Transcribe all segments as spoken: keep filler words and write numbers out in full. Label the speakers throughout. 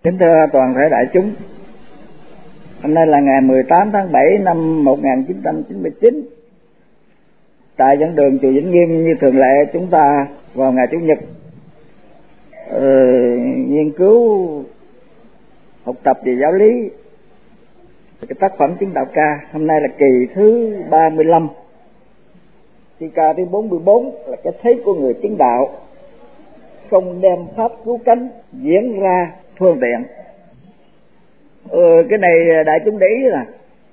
Speaker 1: Kính thưa toàn thể đại chúng, hôm nay là ngày mười tám tháng bảy năm một nghìn chín trăm chín mươi chín. Tại giảng đường chùa Vĩnh Nghiêm, như thường lệ, chúng ta vào ngày Chủ nhật uh, nghiên cứu học tập về giáo lý cái tác phẩm Chứng Đạo Ca. Hôm nay là kỳ thứ ba mươi lăm, thi ca thứ bốn mươi bốn, là cái thấy của người chứng đạo, không đem pháp cứu cánh diễn ra phương tiện. Ừ, cái này đại chúng để ý là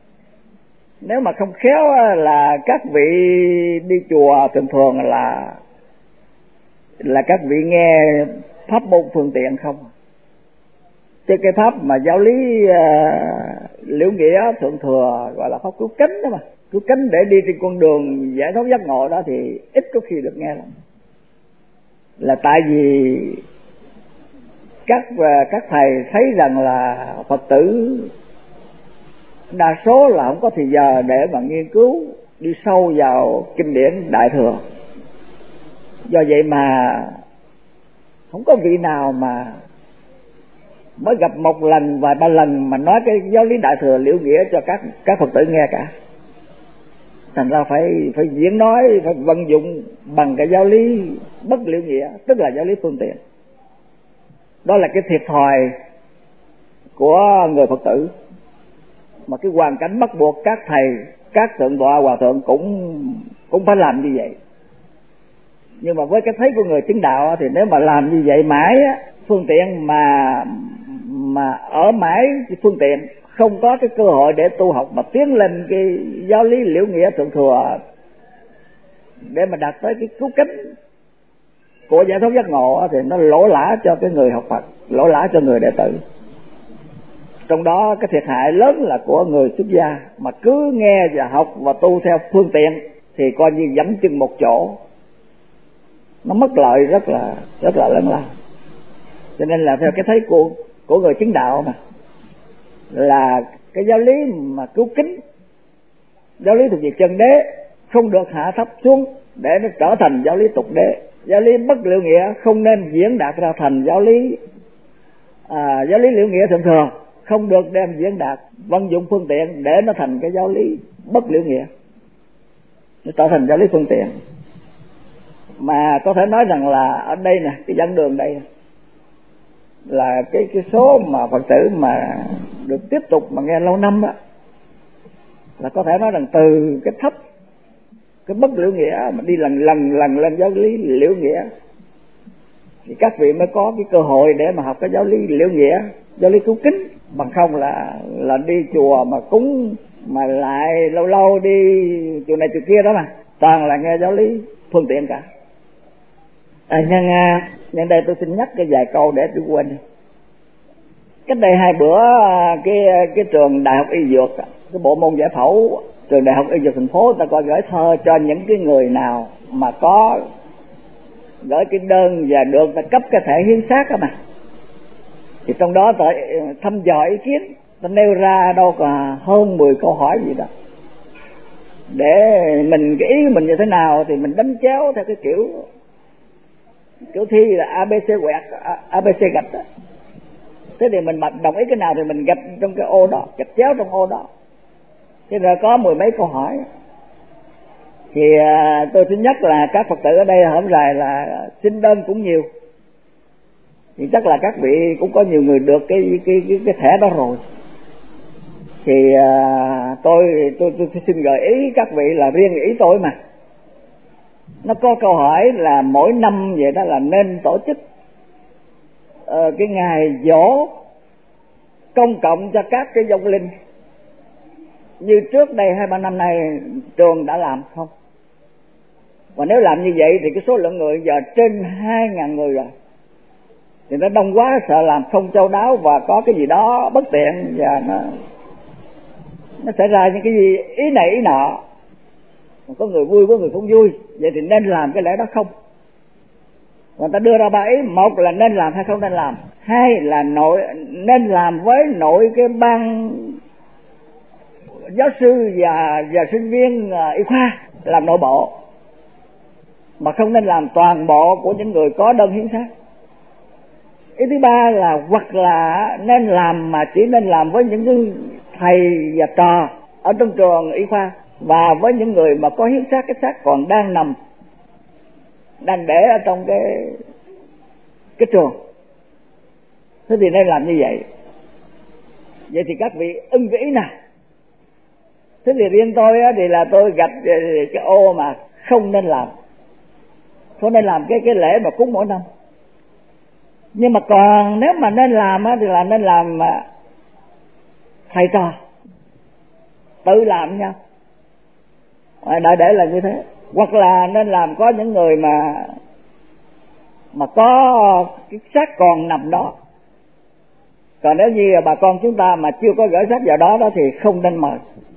Speaker 1: nếu mà không khéo là các vị đi chùa thường thường là là các vị nghe pháp môn phương tiện không, chứ cái pháp mà giáo lý uh, liễu nghĩa thượng thừa gọi là pháp cứu cánh đó, mà cứu cánh để đi trên con đường giải thoát giác ngộ đó thì ít có khi được nghe lắm. Là tại vì các các thầy thấy rằng là Phật tử đa số là không có thời giờ để mà nghiên cứu đi sâu vào kinh điển Đại Thừa. Do vậy mà không có vị nào mà mới gặp một lần vài ba lần mà nói cái giáo lý Đại Thừa liễu nghĩa cho các các Phật tử nghe cả. Thành ra phải phải diễn nói, phải vận dụng bằng cái giáo lý bất liễu nghĩa, tức là giáo lý phương tiện. Đó là cái thiệt thòi của người Phật tử, mà cái hoàn cảnh bắt buộc các thầy, các thượng tọa, hòa thượng cũng cũng phải làm như vậy. Nhưng mà với cái thấy của người chứng đạo thì nếu mà làm như vậy mãi phương tiện mà mà ở mãi phương tiện, không có cái cơ hội để tu học mà tiến lên cái giáo lý liễu nghĩa thượng thừa để mà đạt tới cái cứu cánh của giải thoát giác ngộ, thì nó lỗ lã cho cái người học Phật, lỗ lã cho người đệ tử. Trong đó cái thiệt hại lớn là của người xuất gia, mà cứ nghe và học và tu theo phương tiện thì coi như dẫm chân một chỗ, nó mất lợi rất là rất là lớn lao. Cho nên là theo cái thấy của của người chứng đạo mà là cái giáo lý mà cứu kính, giáo lý thuộc về chân đế, không được hạ thấp xuống để nó trở thành giáo lý tục đế. Giáo lý bất liễu nghĩa không nên diễn đạt ra thành giáo lý à, giáo lý liễu nghĩa thượng thừa, không được đem diễn đạt vận dụng phương tiện để nó thành cái giáo lý bất liễu nghĩa, nó trở thành giáo lý phương tiện. Mà có thể nói rằng là ở đây nè, cái giảng đường đây là cái cái số mà Phật tử mà được tiếp tục mà nghe lâu năm á, là có thể nói rằng từ cái thấp, cái bất liễu nghĩa mà đi lần lần lần lên giáo lý liễu nghĩa thì các vị mới có cái cơ hội để mà học cái giáo lý liễu nghĩa, giáo lý cứu kính. Bằng không là là đi chùa mà cúng mà lại lâu lâu đi chùa này chùa kia đó mà toàn là nghe giáo lý phương tiện cả. À, nhân nhân đây tôi xin nhắc cái vài câu để tôi quên. Cách đây hai bữa cái cái trường Đại học Y Dược, cái bộ môn giải phẫu trường Đại học Y Dược thành phố, ta coi gửi thơ cho những cái người nào mà có gửi cái đơn và được ta cấp cái thẻ hiến xác đó mà. Thì trong đó ta thăm dò ý kiến, ta nêu ra đâu cả hơn mười câu hỏi gì đó, để mình cái ý mình như thế nào thì mình đánh chéo theo cái kiểu kiểu thi là a bê xê quẹt, a bê xê gạch đó. Thế thì mình đồng ý cái nào thì mình gạch trong cái ô đó, gạch chéo trong ô đó. Thế rồi có mười mấy câu hỏi. Thì à, tôi xin nhắc là các Phật tử ở đây hổm rày là xin đơn cũng nhiều, thì chắc là các vị cũng có nhiều người được cái cái cái, cái thẻ đó rồi. Thì à, tôi, tôi tôi xin gợi ý các vị là riêng ý tôi mà. Nó có câu hỏi là mỗi năm vậy đó là nên tổ chức uh, cái ngày giỗ công cộng cho các cái vong linh như trước đây hai ba năm nay trường đã làm không? Và nếu làm như vậy thì cái số lượng người giờ trên hai ngàn người rồi, thì nó đông quá, sợ làm không chu đáo và có cái gì đó bất tiện và nó nó xảy ra những cái gì ý này ý nọ, có người vui có người không vui. Vậy thì nên làm cái lễ đó không? Người ta đưa ra ba ý: một là nên làm hay không nên làm, hai là nội nên làm với nội cái ban giáo sư và và sinh viên y khoa làm nội bộ, mà không nên làm toàn bộ của những người có đơn hiến xác. Ý thứ ba là hoặc là nên làm mà chỉ nên làm với những cái thầy và trò ở trong trường y khoa, và với những người mà có hiến xác, cái xác còn đang nằm, đang để ở trong cái cái trường. Thế thì nên làm như vậy. Vậy thì các vị ưng cái ý nào? Thế thì riêng tôi á, thì là tôi gạch cái ô mà không nên làm, không nên làm cái cái lễ mà cúng mỗi năm. Nhưng mà còn nếu mà nên làm á, thì là nên làm thầy trò tự làm nhau, đại để là như thế. Hoặc là nên làm có những người mà mà có cái xác còn nằm đó. Còn nếu như bà con chúng ta mà chưa có gửi xác vào đó đó thì không nên mời.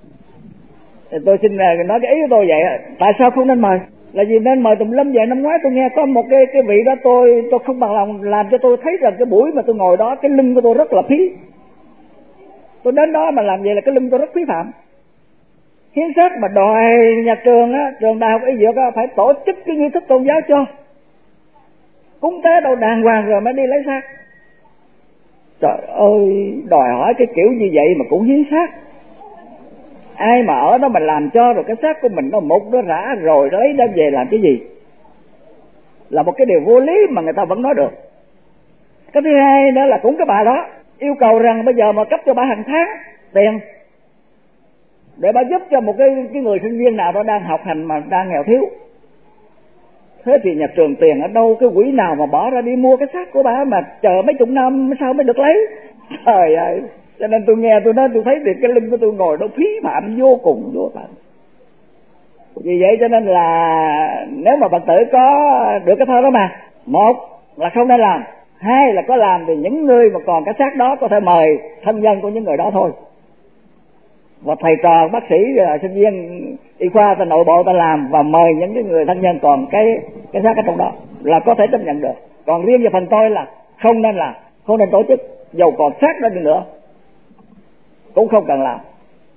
Speaker 1: Thì tôi xin nói cái ý của tôi vậy. Tại sao không nên mời? Là vì nên mời tùm lum vậy. Năm ngoái tôi nghe có một cái cái vị đó, tôi tôi không bằng lòng, làm cho tôi thấy rằng cái buổi mà tôi ngồi đó cái lưng của tôi rất là phí. Tôi đến đó mà làm vậy là cái lưng tôi rất phí phạm. Hiến xác mà đòi nhà trường á, trường đại học y dược á, phải tổ chức cái nghi thức tôn giáo cho, cúng tế đâu đàng hoàng rồi mới đi lấy xác. Trời ơi, đòi hỏi cái kiểu như vậy mà cũng hiến xác. Ai mà ở đó mà làm cho rồi cái xác của mình nó mục nó rã rồi lấy đem về làm cái gì? Là một cái điều vô lý mà người ta vẫn nói được. Cái thứ hai nữa là cũng cái bà đó yêu cầu rằng bây giờ mà cấp cho bà hàng tháng tiền để bà giúp cho một cái, cái người sinh viên nào đó đang học hành mà đang nghèo thiếu. Thế thì nhà trường tiền ở đâu, cái quỹ nào mà bỏ ra đi mua cái xác của bà mà chờ mấy chục năm sao mới được lấy? Trời ơi, cho nên tôi nghe tôi nói tôi thấy thì cái lưng của tôi ngồi nó phí phạm vô cùng vô phạm. Vì vậy cho nên là nếu mà Phật tử có được cái thơ đó mà, một là không nên làm, hai là có làm thì những người mà còn cái xác đó có thể mời thân nhân của những người đó thôi. Và thầy trò, bác sĩ, sinh viên y khoa ta nội bộ ta làm và mời những cái người thân nhân còn cái cái xác ở trong đó là có thể chấp nhận được. Còn riêng về phần tôi là không nên làm, không nên tổ chức, dầu còn xác đó đi nữa cũng không cần làm.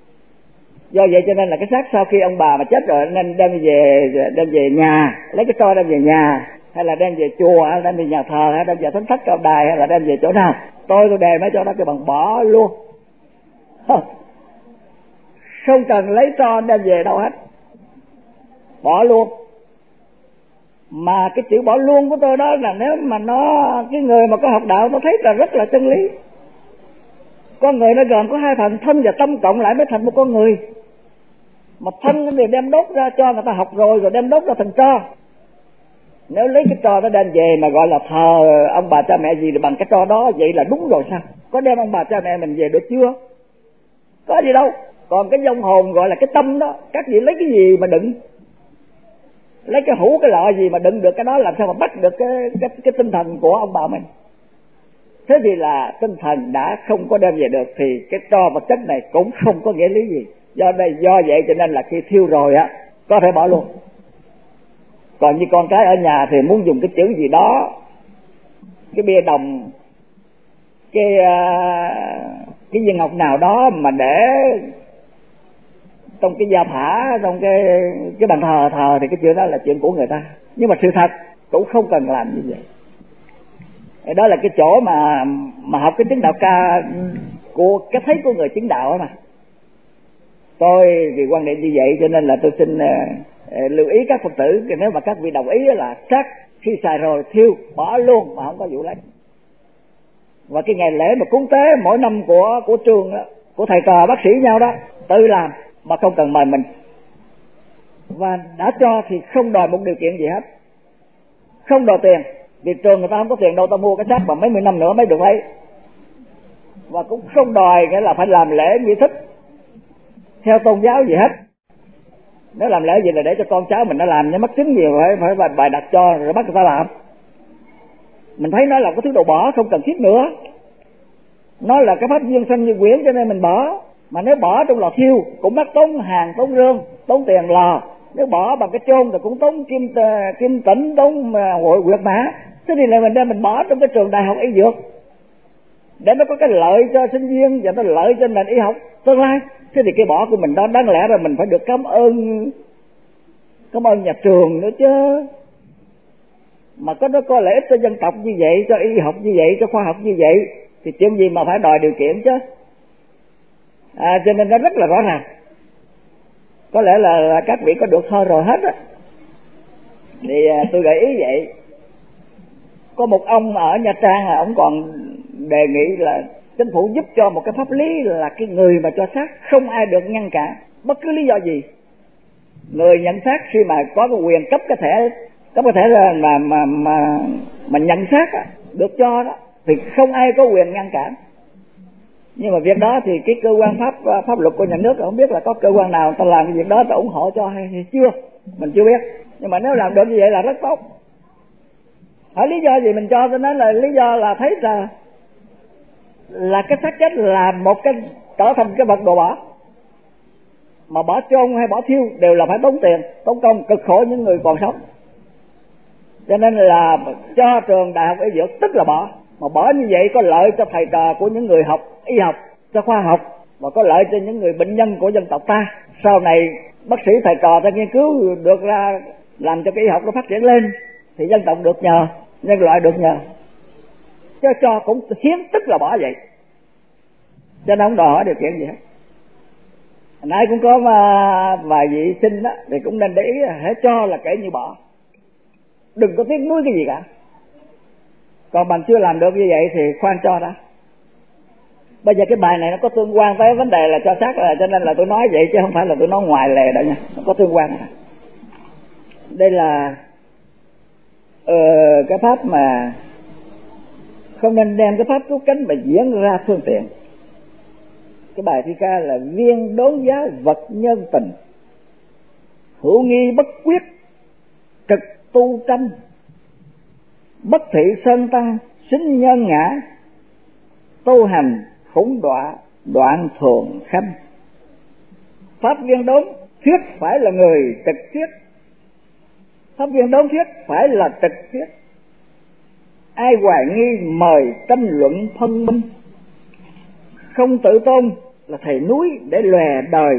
Speaker 1: Do vậy cho nên là cái xác sau khi ông bà mà chết rồi nên đem về đem về nhà, lấy cái tro đem về nhà, hay là đem về chùa, hay đem về nhà thờ, hay đem về thánh thất cao đài, hay là đem về chỗ nào. Tôi tôi đề mấy chỗ đó cái bằng bỏ luôn, không cần lấy tro đem về đâu hết, bỏ luôn. Mà cái chữ bỏ luôn của tôi đó là nếu mà nó cái người mà có học đạo nó thấy là rất là chân lý. Con người nó gồm có hai phần, thân và tâm cộng lại mới thành một con người. Mà thân thì đem đốt ra cho người ta học rồi, rồi đem đốt ra thành tro. Nếu lấy cái tro nó đem về mà gọi là thờ ông bà cha mẹ gì thì bằng cái tro đó, vậy là đúng rồi sao? Có đem ông bà cha mẹ mình về được chưa? Có gì đâu. Còn cái vong hồn gọi là cái tâm đó, các vị lấy cái gì mà đựng? Lấy cái hũ cái lọ gì mà đựng được cái đó, làm sao mà bắt được cái cái, cái tinh thần của ông bà mình? Thế thì là tinh thần đã không có đem về được thì cái tro vật chất này cũng không có nghĩa lý gì. Do đây do vậy cho nên là khi thiêu rồi á có thể bỏ luôn. Còn như con cái ở nhà thì muốn dùng cái chữ gì đó, cái bia đồng, cái cái viên ngọc nào đó mà để trong cái gia phả, trong cái cái bàn thờ thờ thì cái chuyện đó là chuyện của người ta. Nhưng mà sự thật cũng không cần làm như vậy. Đó là cái chỗ mà mà học cái chứng đạo ca của cái thấy của người chứng đạo mà. Tôi vì quan điểm như vậy cho nên là tôi xin uh, lưu ý các Phật tử, nếu mà các vị đồng ý là xác khi xài rồi thiêu bỏ luôn mà không có vụ lấy. Và cái ngày lễ mà cúng tế mỗi năm của của trường đó, của thầy trò bác sĩ nhau đó, tự làm mà không cần mời mình. Và đã cho thì không đòi một điều kiện gì hết, không đòi tiền, vì trường người ta không có tiền đâu, ta mua cái xác mà mấy mươi năm nữa mới được lấy. Và cũng không đòi nghĩa là phải làm lễ nghi thức theo tôn giáo gì hết. Nếu làm lễ gì là để cho con cháu mình nó làm, nó mắc chứng nhiều phải phải bài, bài đặt cho rồi bắt người ta làm. Mình thấy nó là cái thứ đồ bỏ không cần thiết nữa, nó là cái pháp duyên sanh như quyển cho nên mình bỏ. Mà nếu bỏ trong lò thiêu cũng mất tốn hàng, tốn rương, tốn tiền lò. Nếu bỏ bằng cái chôn thì cũng tốn kim kim tĩnh, tốn hội quyệt mã. Thế thì là mình đem mình bỏ trong cái trường đại học y dược để nó có cái lợi cho sinh viên và nó lợi cho nền y học tương lai. Thế thì cái bỏ của mình đó đáng lẽ là mình phải được cảm ơn cảm ơn nhà trường nữa chứ. mà có nó có lợi ích cho dân tộc như vậy, cho y học như vậy, cho khoa học như vậy, thì chuyện gì mà phải đòi điều kiện chứ. À, cho nên nó rất là rõ ràng. Có lẽ là, là các vị có được thơ rồi hết á. Thì à, tôi gợi ý vậy. Có một ông ở Nha Trang, à, ông còn đề nghị là chính phủ giúp cho một cái pháp lý là cái người mà cho xác không ai được ngăn cản bất cứ lý do gì. Người nhận xác khi mà có cái quyền cấp cái thẻ cấp cái thẻ mà mà mà mà nhận xác á, được cho đó thì không ai có quyền ngăn cản. Nhưng mà việc đó thì cái cơ quan pháp pháp luật của nhà nước không biết là có cơ quan nào ta làm cái việc đó ta ủng hộ cho hay chưa, mình chưa biết. Nhưng mà nếu làm được như vậy là rất tốt. Hỏi lý do gì mình cho cho nó là lý do là thấy là là cái xác chết là một cái trở thành cái vật đồ bỏ, mà bỏ chôn hay bỏ thiêu đều là phải tốn tiền, tốn công, cực khổ những người còn sống. Cho nên là cho trường đại học y dược tức là bỏ, mà bỏ như vậy có lợi cho thầy trò của những người học y học, cho khoa học, và có lợi cho những người bệnh nhân của dân tộc ta. Sau này bác sĩ thầy trò ta nghiên cứu được ra làm cho cái y học nó phát triển lên thì dân tộc được nhờ, nhân loại được nhờ. Chứ cho cũng hiến tức là bỏ vậy, cho nên không đòi hỏi điều kiện gì hết. Hồi nãy cũng có vài vị sinh đó thì cũng nên để ý hãy cho là kể như bỏ, đừng có tiếc nuối cái gì cả. Còn bạn chưa làm được như vậy thì khoan cho đã. Bây giờ cái bài này nó có tương quan với vấn đề là cho xác, là cho nên là tôi nói vậy chứ không phải là tôi nói ngoài lề đâu nha, nó có tương quan. Đây là ờ, cái pháp mà không nên đem cái pháp cứu cánh mà diễn ra phương tiện. Cái bài thi ca là viên đốn giáo vật nhân tình, hữu nghi bất quyết trực tu tranh, bất thị sơn tăng xính nhân ngã, tu hành khủng đọa đoạn thường khâm. Pháp viên đốn thuyết phải là người trực thuyết, pháp viên đốn thuyết phải là trực thuyết. Ai hoài nghi mời tranh luận phân minh, không tự tôn là thầy núi để lòe đời,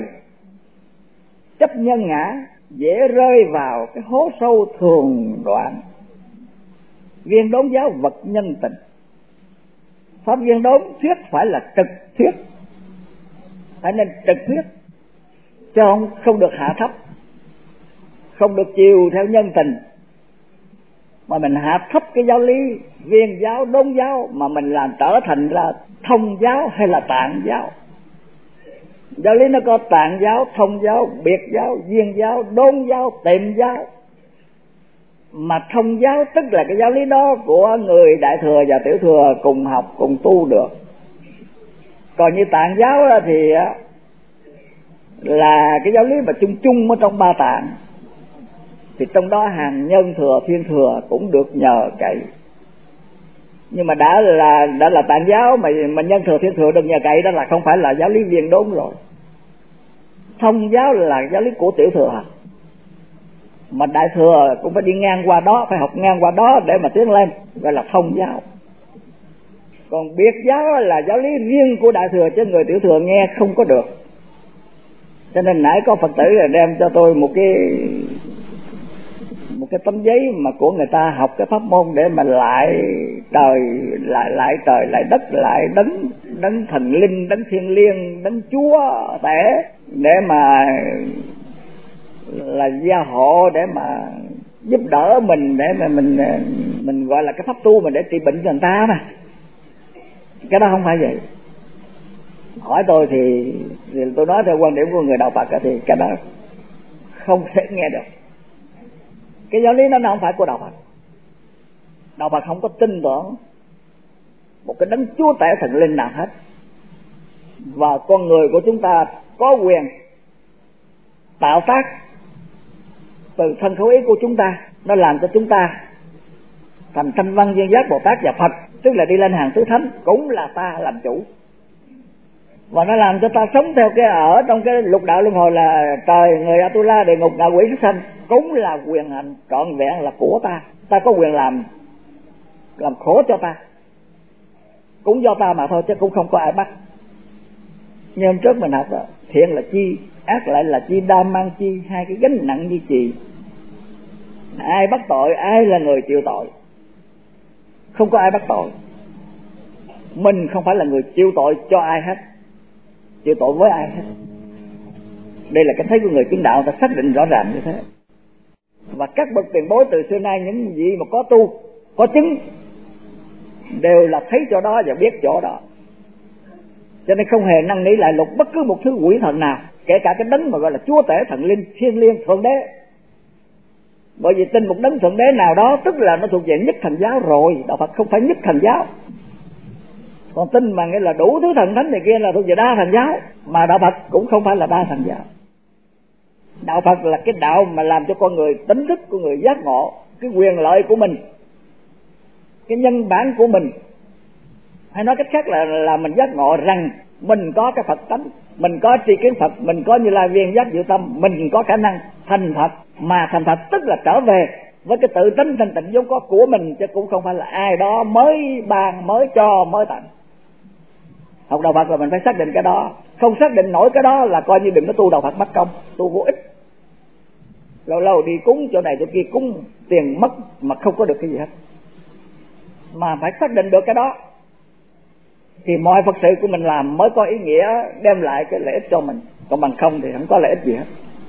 Speaker 1: chấp nhân ngã dễ rơi vào cái hố sâu thường đoạn. Viên đốn giáo vật nhân tình, pháp viên đốn thuyết phải là trực thuyết, phải nên trực thuyết, chứ không, không được hạ thấp, không được chiều theo nhân tình, mà mình hạ thấp cái giáo lý viên giáo đốn giáo mà mình làm trở thành là thông giáo hay là tạng giáo. Giáo lý nó có tạng giáo, thông giáo, biệt giáo, viên giáo, đốn giáo, tiệm giáo. Mà thông giáo tức là cái giáo lý đó của người đại thừa và tiểu thừa cùng học cùng tu được. Còn như tạng giáo thì là cái giáo lý mà chung chung ở trong ba tạng, thì trong đó hàng nhân thừa, thiên thừa cũng được nhờ cậy. Nhưng mà đã là đã là tạng giáo mà mà nhân thừa, thiên thừa được nhờ cậy, đó là không phải là giáo lý viên đốn rồi. Thông giáo là giáo lý của tiểu thừa, mà đại thừa cũng phải đi ngang qua đó, phải học ngang qua đó để mà tiến lên, gọi là thông giáo. Còn biệt giáo là giáo lý riêng của đại thừa, chứ người tiểu thừa nghe không có được. Cho nên nãy có Phật tử là đem cho tôi một cái một cái tấm giấy mà của người ta học cái pháp môn để mà lại trời, lại lại trời, lại đất, lại đấng đấng thần linh, đấng thiên liêng, đấng chúa tể, để mà là gia hộ, để mà giúp đỡ mình, để mà mình mình gọi là cái pháp tu mình để trị bệnh cho người ta mà. Cái đó không phải vậy. Hỏi tôi thì, thì tôi nói theo quan điểm của người đạo Phật thì cái đó không thể nghe được. Cái giáo lý đó nó không phải của đạo Phật. Đạo Phật không có tin tưởng một cái đấng chúa tể thần linh nào hết. Và con người của chúng ta có quyền tạo tác từ thân khẩu ý của chúng ta, nó làm cho chúng ta thành Thanh Văn, Duyên Giác, Bồ Tát và Phật, tức là đi lên hàng tứ thánh, cũng là ta làm chủ. Và nó làm cho ta sống theo cái ở trong cái lục đạo luân hồi là trời, người Atula, địa ngục, ngạ quỷ, súc sanh, cũng là quyền hành trọn vẹn là của ta. Ta có quyền làm làm khổ cho ta, cũng do ta mà thôi, chứ cũng không có ai bắt. Như hôm trước mình học đó, thiện là chi, ác lại là chi, đa mang chi, hai cái gánh nặng như chì. Ai bắt tội, ai là người chịu tội? Không có ai bắt tội. Mình không phải là người chịu tội cho ai hết, chịu tội với ai hết. Đây là cái thấy của người chứng đạo, ta xác định rõ ràng như thế. Và các bậc tiền bối từ xưa nay, những gì mà có tu, có chứng, đều là thấy chỗ đó và biết chỗ đó. Cho nên không hề năn nỉ lại lục bất cứ một thứ quỷ thần nào, kể cả cái đấng mà gọi là chúa tể, thần linh, thiên liêng, thượng đế. Bởi vì tin một đấng thượng đế nào đó tức là nó thuộc về nhất thần giáo rồi. Đạo Phật không phải nhất thần giáo. Còn tin mà nghĩa là đủ thứ thần thánh này kia là thuộc về đa thần giáo. Mà đạo Phật cũng không phải là đa thần giáo. Đạo Phật là cái đạo mà làm cho con người tỉnh thức, của người giác ngộ cái quyền lợi của mình, cái nhân bản của mình. Hay nói cách khác là là mình giác ngộ rằng mình có cái Phật tánh, mình có tri kiến Phật, mình có Như Lai viên giác diệu tâm, mình có khả năng thành Phật. Mà thành Phật tức là trở về với cái tự tính thanh tịnh vốn có của mình, chứ cũng không phải là ai đó mới ban, mới cho, mới tặng. Học đạo Phật là mình phải xác định cái đó. Không xác định nổi cái đó là coi như đừng có tu đạo Phật mất công, tu vô ích. Lâu lâu đi cúng chỗ này chỗ kia, cúng tiền mất mà không có được cái gì hết. Mà phải xác định được cái đó thì mọi Phật sự của mình làm mới có ý nghĩa, đem lại cái lợi ích cho mình. Còn bằng không thì không có lợi ích gì hết.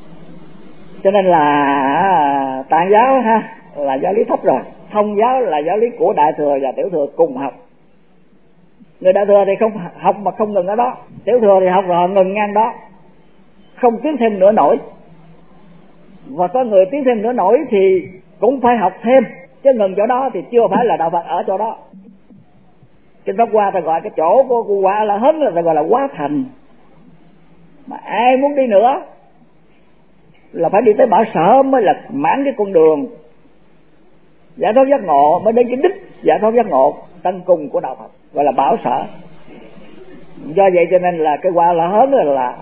Speaker 1: Cho nên là Tạng giáo ha là giáo lý thấp rồi, Thông giáo là giáo lý của Đại Thừa và Tiểu Thừa cùng học. Người Đại Thừa thì không học mà không ngừng ở đó, Tiểu Thừa thì học rồi ngừng ngang đó, không tiến thêm nữa nổi. Và có người tiến thêm nữa nổi thì cũng phải học thêm, chứ ngừng chỗ đó thì chưa phải là đạo Phật ở chỗ đó. Trên Pháp Hoa ta gọi cái chỗ của cô Hoa là hết là ta gọi là Hóa Thành. Mà ai muốn đi nữa là phải đi tới Bảo Sở mới là mãn cái con đường giải thoát giác ngộ, mới đến cái đích giải thoát giác ngộ tân cùng của đạo Phật, gọi là Bảo Sở. Do vậy cho nên là cái Hoa La Hớn là là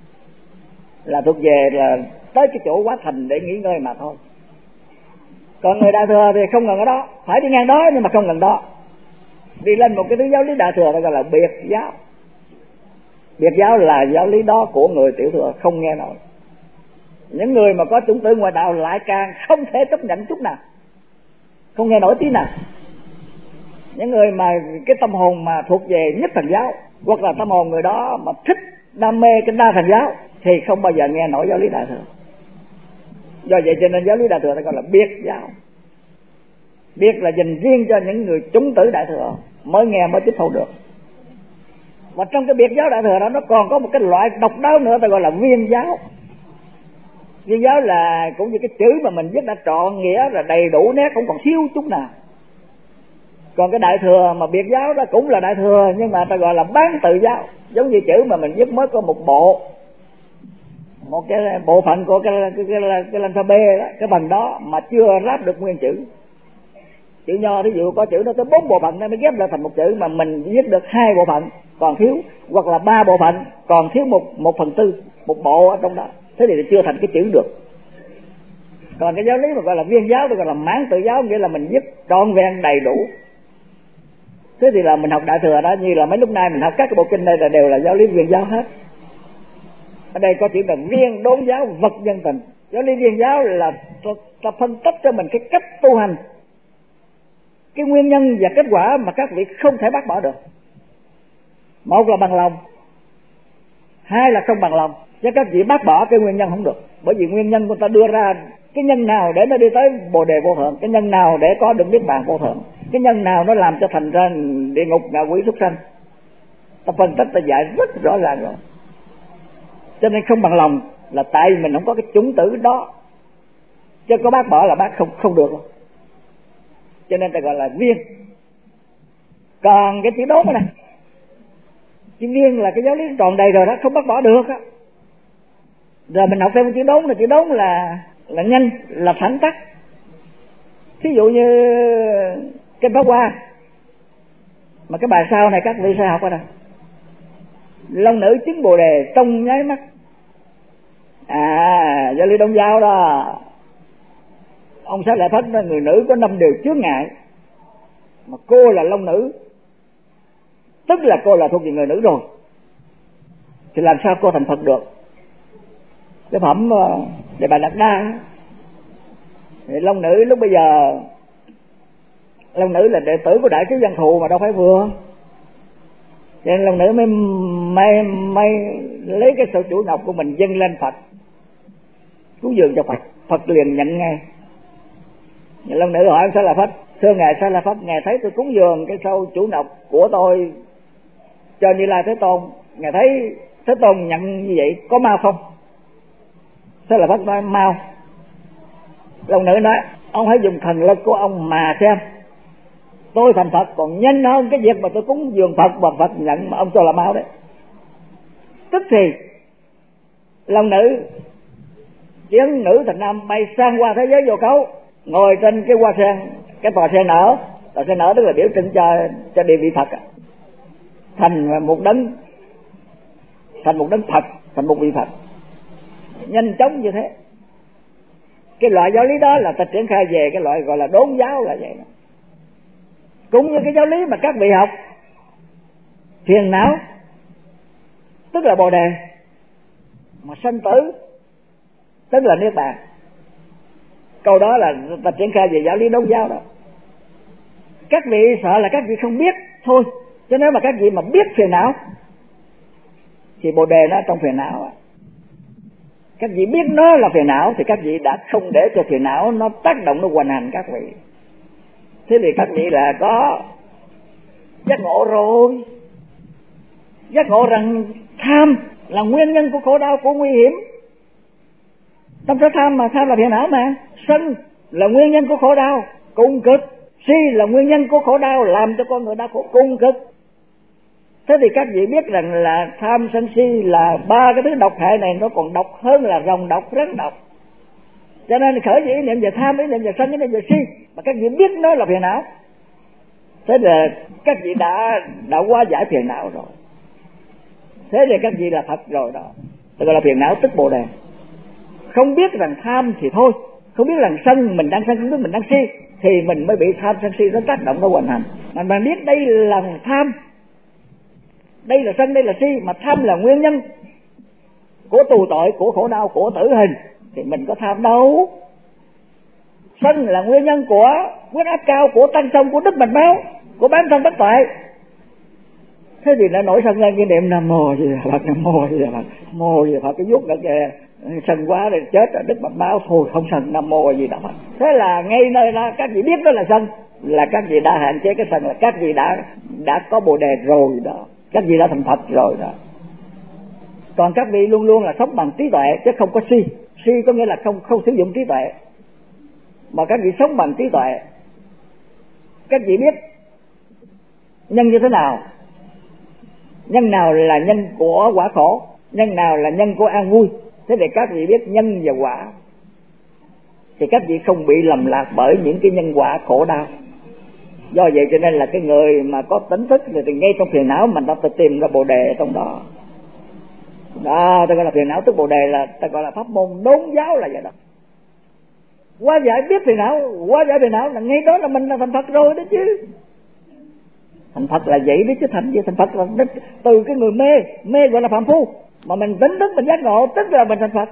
Speaker 1: là thuộc về là tới cái chỗ Hóa Thành để nghỉ ngơi mà thôi. Còn người Đại Thừa thì không gần ở đó, phải đi ngang đó nhưng mà không gần đó, đi lên một cái thứ giáo lý Đại Thừa gọi là biệt giáo. Biệt giáo là giáo lý đó của người Tiểu Thừa không nghe nổi. Những người mà có chủng tử ngoại đạo lại càng không thể chấp nhận chút nào, không nghe nổi tí nào. Những người mà cái tâm hồn mà thuộc về nhất thần giáo, hoặc là tâm hồn người đó mà thích đam mê cái đa thần giáo, thì không bao giờ nghe nổi giáo lý Đại Thừa. Do vậy cho nên giáo lý Đại Thừa ta gọi là biệt giáo. Biệt là dành riêng cho những người chủng tử Đại Thừa mới nghe, mới tiếp thu được. Và trong cái biệt giáo Đại Thừa đó nó còn có một cái loại độc đáo nữa ta gọi là viên giáo. Viên giáo là cũng như cái chữ mà mình viết đã trọn nghĩa là đầy đủ nét, không còn thiếu chút nào. Còn cái Đại Thừa mà biệt giáo đó cũng là Đại Thừa, nhưng mà ta gọi là bán tự giáo. Giống như chữ mà mình viết mới có một bộ, một cái bộ phận của cái cái cái, cái, cái alphabet đó, cái bằng đó mà chưa ráp được nguyên chữ. Chữ Nho ví dụ có chữ nó tới bốn bộ phận nó mới ghép lại thành một chữ, mà mình viết được hai bộ phận còn thiếu, hoặc là ba bộ phận còn thiếu một một phần tư, một bộ ở trong đó, thế thì chưa thành cái chữ được. Còn cái giáo lý mà gọi là viên giáo thì gọi là mãn tự giáo, nghĩa là mình viết trọn vẹn đầy đủ. Thế thì là mình học Đại Thừa đó, như là mấy lúc nay mình học các cái bộ kinh đây là đều là giáo lý viên giáo hết. Ở đây có chữ là viên đốn giáo vật nhân tình. Giáo lý viên giáo là ta phân tích cho mình cái cách tu hành, cái nguyên nhân và kết quả mà các vị không thể bác bỏ được. Một là bằng lòng, hai là không bằng lòng, chứ các vị bác bỏ cái nguyên nhân không được. Bởi vì nguyên nhân của ta đưa ra cái nhân nào để nó đi tới Bồ Đề vô thượng, cái nhân nào để có được niết bàn vô thượng, cái nhân nào nó làm cho thành ra địa ngục, ngạ quỷ, súc sanh. Ta phân tích ta dạy rất rõ ràng rồi. Cho nên không bằng lòng là tại vì mình không có cái chủng tử đó, chứ có bác bỏ là bác không không được. Cho nên ta gọi là viên. Còn cái chữ đốn này, chữ viên là cái giáo lý tròn đầy rồi đó, không bác bỏ được á. Rồi mình học thêm chữ đốn là chữ đốn là là nhanh, là thẳng tắc. Thí dụ như cái Pháp Hoa mà cái bài sau này các vị sẽ học ở đây. Long nữ chứng Bồ Đề trong nháy mắt. À, giáo lý Đông giáo đó. Ông Xá Lợi Phất nói người nữ có năm điều chướng ngại, mà cô là long nữ, tức là cô là thuộc về người nữ rồi, thì làm sao cô thành Phật được? Cái phẩm Đề Bà Đạt Đa Thì Long Nữ lúc bây giờ, Long Nữ là đệ tử của Đại Trí Văn Thù mà đâu phải vừa, cho nên Long Nữ mới may may lấy cái sự chủ ngọc của mình dâng lên Phật, cúng dường cho Phật. Phật liền nhận ngay. Long Nữ hỏi Sa La Phất: thưa ngài Sa La Phất, ngài thấy tôi cúng dường cái sâu chủ ngọc của tôi cho Như Lai Thế Tôn, ngài thấy Thế Tôn nhận như vậy có mau không? Sa La Phất nói mau. Long Nữ nói: ông hãy dùng thần lực của ông mà xem, tôi thành Phật còn nhanh hơn cái việc mà tôi cúng dường Phật và Phật nhận, mà ông cho là mau đấy. Tức thì Long Nữ biến nữ thành nam, bay sang qua thế giới vô cấu, ngồi trên cái hoa sen, cái tòa sen nở. Tòa sen nở tức là biểu trưng cho cho địa vị Phật, thành một đấng, thành một đấng Phật, thành một vị Phật, nhanh chóng như thế. Cái loại giáo lý đó là ta triển khai về cái loại gọi là đốn giáo là vậy đó. Cũng như cái giáo lý mà các vị học thiền não, tức là Bồ Đề, mà sanh tử tức là Niết Bàn. Câu đó là ta triển khai về giáo lý đốn giáo đó. Các vị sợ là các vị không biết thôi, cho nên mà các vị mà biết phiền não thì Bồ Đề nó trong phiền não. Các vị biết nó là phiền não thì các vị đã không để cho phiền não nó tác động, nó hoành hành các vị. Thế thì các vị là có giác ngộ rồi, giác ngộ rằng tham là nguyên nhân của khổ đau, của nguy hiểm. Tâm sở tham mà, tham là phiền não mà. Sân là nguyên nhân của khổ đau, cùng cực. Si là nguyên nhân của khổ đau, làm cho con người đau khổ, cùng cực. Thế thì các vị biết rằng là tham sân si là ba cái thứ độc hại này, nó còn độc hơn là rồng độc, rắn độc. Cho nên khởi ý niệm về tham, ý niệm về sân, ý niệm về si, mà các vị biết nó là phiền não, thế là các vị đã đã hóa giải phiền não rồi. Thế thì các vị là Phật rồi đó. Tức là phiền não tức Bồ Đề. Không biết rằng tham thì thôi, không biết rằng sân, mình đang sân, không biết mình đang si, thì mình mới bị tham sân si nó tác động, nó hoành hành. Mà mình biết đây là tham, đây là sân, đây là si, mà tham là nguyên nhân của tù tội, của khổ đau, của tử hình, thì mình có tham đâu. Sân là nguyên nhân của huyết áp cao, của tăng sông, của đứt mạch máu, của bán thân bất toại. Thế thì nó nổi sân lên cái niệm Nam Mô gì Phật, Nam Mô gì Phật, Mô gì Phật, cái vuốt nó kìa, sân quá rồi chết rồi, đứt mạch máu, thôi không sân, Nam Mô gì đó. Thế là ngay nơi đó các vị biết đó là sân, là các vị đã hạn chế cái sân, là các vị đã đã có Bồ Đề rồi đó, các vị đã thành Phật rồi đó. Còn các vị luôn luôn là sống bằng trí tuệ chứ không có si. Si có nghĩa là không không sử dụng trí tuệ, mà các vị sống bằng trí tuệ. Các vị biết nhân như thế nào, nhân nào là nhân của quả khổ, nhân nào là nhân của an vui. Thế thì các vị biết nhân và quả, thì các vị không bị lầm lạc bởi những cái nhân quả khổ đau. Do vậy cho nên là cái người mà có tỉnh thức thì ngay trong phiền não mình ta tìm ra Bồ Đề ở trong đó. Đó, ta gọi là phiền não tức Bồ Đề, là ta gọi là pháp môn đốn giáo là vậy đó. Hóa giải biết phiền não, hóa giải phiền não là ngay đó là mình là thành Phật rồi đó chứ. Thành Phật là vậy đấy chứ, thành gì thành Phật là từ cái người mê, mê gọi là phàm phu, mà mình tỉnh thức mình giác ngộ tức là mình thành Phật.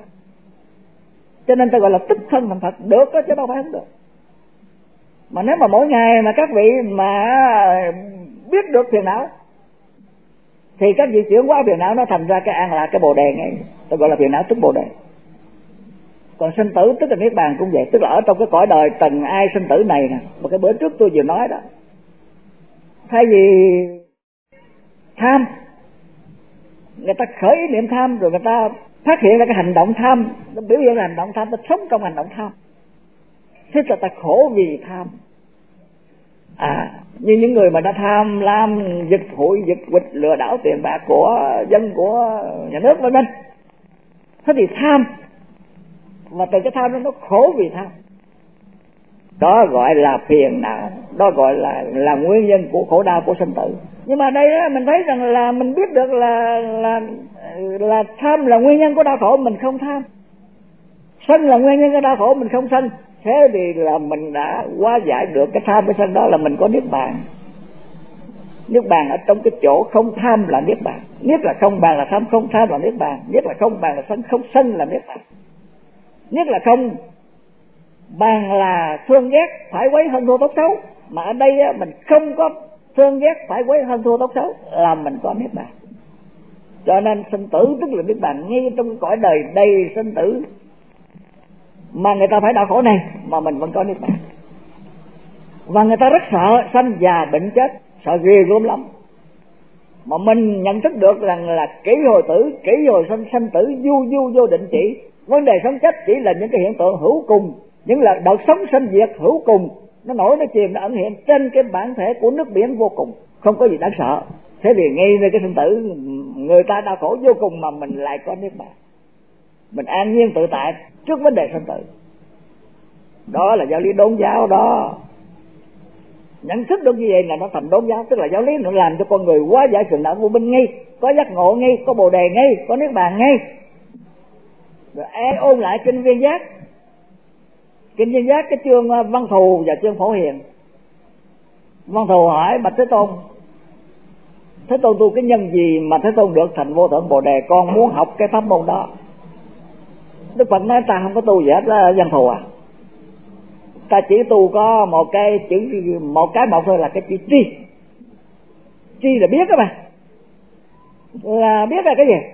Speaker 1: Cho nên ta gọi là tức thân thành Phật, được đó chứ đâu phải không được. Mà nếu mà mỗi ngày mà các vị mà biết được phiền não thì các vị chuyển hóa phiền não nó thành ra cái an lạc, cái Bồ Đề ngay. Ta gọi là phiền não tức Bồ Đề. Còn sinh tử tức là Niết Bàn cũng vậy, tức là ở trong cái cõi đời trần ai sinh tử này nè, một cái bữa trước tôi vừa nói đó. Thay vì tham, người ta khởi ý niệm tham rồi người ta phát hiện ra cái hành động tham, nó biểu hiện là hành động tham, ta sống trong hành động tham, thế là ta khổ vì tham. À, như những người mà đã tham lam, giật hụi, giật quỵt, lừa đảo tiền bạc của dân, của nhà nước vân vân. Thế thì tham, mà từ cái tham đó nó khổ vì tham, đó gọi là phiền não, đó gọi là là nguyên nhân của khổ đau, của sinh tử. Nhưng mà đây đó, mình thấy rằng là mình biết được là là là tham là nguyên nhân của đau khổ, mình không tham. Sân là nguyên nhân của đau khổ, mình không sân. Thế thì là mình đã hóa giải được cái tham với sân, đó là mình có Niết Bàn. Niết Bàn ở trong cái chỗ không tham là Niết Bàn. Niết là không bàn là tham, không tham là Niết Bàn. Niết là không bàn là sân, không sân là Niết Bàn. Niết là không Bàn là thương ghét phải quấy hơn thua tốt xấu, mà ở đây á, mình không có thương ghét phải quấy hơn thua tốt xấu là mình có niết bàn. Cho nên sinh tử tức là niết bàn ngay trong cõi đời đầy sinh tử mà người ta phải đau khổ này mà mình vẫn có niết bàn. Và người ta rất sợ sanh già bệnh chết, sợ ghê gớm lắm. Mà mình nhận thức được rằng là kỷ hồi tử, kỷ hồi sanh, sanh tử du du vô định chỉ. Vấn đề sống chết chỉ là những cái hiện tượng hữu cùng, những là đợt sống sinh diệt hữu cùng, nó nổi nó chìm nó ẩn hiện trên cái bản thể của nước biển vô cùng, không có gì đáng sợ. Thế thì ngay nơi cái sinh tử người ta đau khổ vô cùng mà mình lại có niết bàn, mình an nhiên tự tại trước vấn đề sinh tử. Đó là giáo lý đốn giáo đó. Nhận thức được như vậy là nó thành đốn giáo, tức là giáo lý nó làm cho con người hóa giải sự não vô minh ngay, có giác ngộ ngay, có bồ đề ngay, có niết bàn ngay. Rồi ai ôn lại kinh Viên Giác, kinh Viên Giác cái chương Văn Thù và chương Phổ Hiền. Văn Thù hỏi bạch Thế Tôn: Thế Tôn tu cái nhân gì mà Thế Tôn được thành vô thượng bồ đề? Con muốn học cái pháp môn đó. Đức Phật nói ta không có tu gì hết đó, Văn Thù à. Ta chỉ tu có một cái chữ, một cái một thôi là cái chữ tri. Tri là biết đó mà. Là biết là cái gì?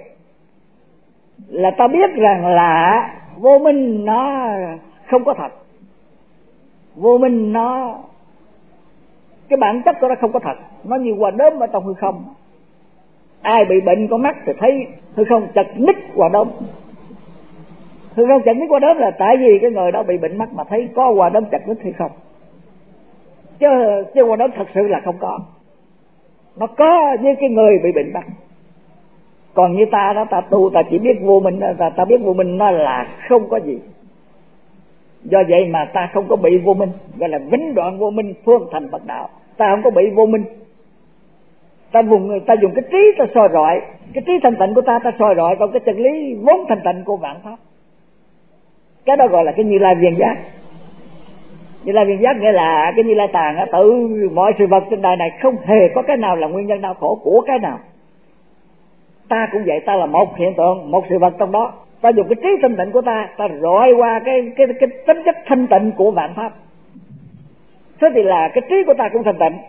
Speaker 1: Là ta biết rằng là vô minh nó không có thật. Vô minh nó, cái bản chất của nó không có thật, nó như quả đốm ở trong hư không. Ai bị bệnh con mắt thì thấy hư không chật ních quả đốm. Hư không chật ních quả đốm là tại vì cái người đó bị bệnh mắt mà thấy có quả đốm chật ních hay không. Chứ, chứ quả đốm thật sự là không có. Nó có như cái người bị bệnh mắt. Còn như ta đó, ta tu ta chỉ biết vô minh, ta, ta biết vô minh nó là không có gì. Do vậy mà ta không có bị vô minh, gọi là vĩnh đoạn vô minh phương thành Phật đạo. Ta không có bị vô minh. Ta dùng, ta dùng cái trí ta soi rọi, cái trí thanh tịnh của ta ta soi rọi còn cái chân lý vốn thanh tịnh của vạn pháp. Cái đó gọi là cái Như Lai Viên Giác. Như Lai Viên Giác nghĩa là cái Như Lai Tạng tự mọi sự vật trên đời này không hề có cái nào là nguyên nhân đau khổ của cái nào. Ta cũng vậy, ta là một hiện tượng, một sự vật trong đó. Ta dùng cái trí thanh tịnh của ta, ta rọi qua cái cái cái tính chất thanh tịnh của vạn pháp. Thế thì là cái trí của ta cũng thanh tịnh,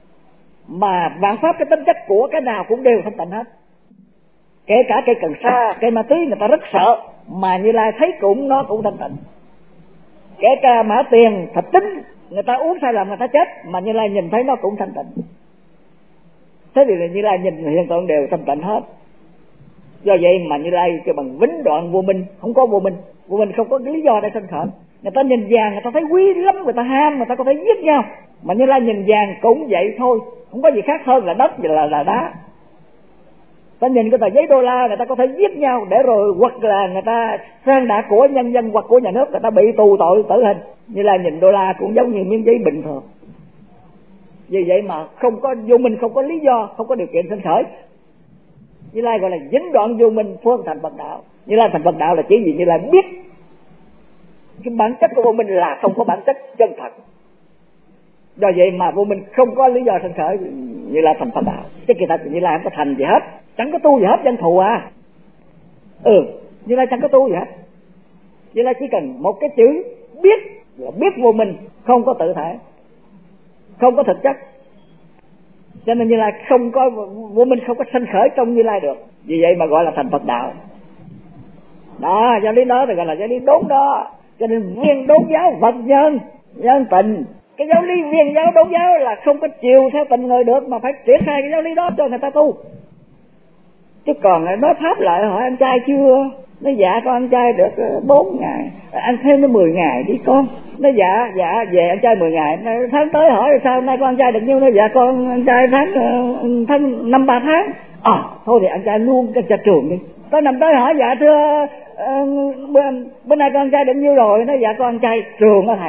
Speaker 1: mà vạn pháp cái tính chất của cái nào cũng đều thanh tịnh hết. Kể cả cây cần sa, cây ma túy người ta rất sợ, mà Như Lai thấy cũng nó cũng thanh tịnh. Kể cả mã tiền, thạch tính, người ta uống sai lầm người ta chết, mà Như Lai nhìn thấy nó cũng thanh tịnh. Thế thì Như Lai nhìn hiện tượng đều thanh tịnh hết. Do vậy mà Như Lai kêu bằng vĩnh đoạn vô minh, không có vô minh. Vô minh không có lý do để sinh khởi. Người ta nhìn vàng người ta thấy quý lắm, người ta ham, người ta có thể giết nhau. Mà Như Lai nhìn vàng cũng vậy thôi, không có gì khác hơn là đất và là, là đá. Ta nhìn cái tờ giấy đô la người ta có thể giết nhau, để rồi hoặc là người ta sang đạ của nhân dân hoặc của nhà nước, người ta bị tù tội tử hình. Như Lai nhìn đô la cũng giống như miếng giấy bình thường. Vì vậy mà không có vô minh, không có lý do, không có điều kiện sinh khởi. Như Lai gọi là vĩnh đoạn vô minh phương thành Phật đạo. Như Lai thành Phật đạo là chỉ gì? Như Lai biết cái bản chất của vô minh là không có bản chất chân thật. Do vậy mà vô minh không có lý do sinh khởi. Như Lai thành Phật đạo. Chứ kỳ thật Như Lai không có thành gì hết, chẳng có tu gì hết, Văn Thù à. Ừ, Như Lai chẳng có tu gì hết. Như Lai chỉ cần một cái chữ biết, là biết vô minh, không có tự thể, không có thực chất. Cho nên Như Lai không có vô minh, không có sanh khởi trong Như Lai được. Vì vậy mà gọi là thành Phật đạo. Đó, giáo lý đó thì gọi là giáo lý đốn đó. Cho nên viên đốn giáo Phật nhân, nhân tình. Cái giáo lý viên giáo đốn giáo là không có chiều theo tình người được, mà phải triển khai cái giáo lý đó cho người ta tu. Chứ còn nói pháp lại hỏi anh trai chưa? Nó dạ con anh trai được bốn ngày, anh thêm nó mười ngày đi con. Nó dạ, dạ về anh trai mười ngày. Tháng tới hỏi sao nay con anh trai được nhiêu? Nó dạ con anh trai tháng tháng năm ba tháng. À thôi thì anh trai luôn cái cho trường đi. Tới năm tới hỏi dạ thưa uh, bên, bên này con anh trai được nhiêu rồi? Nó dạ con anh trai trường đó thầy.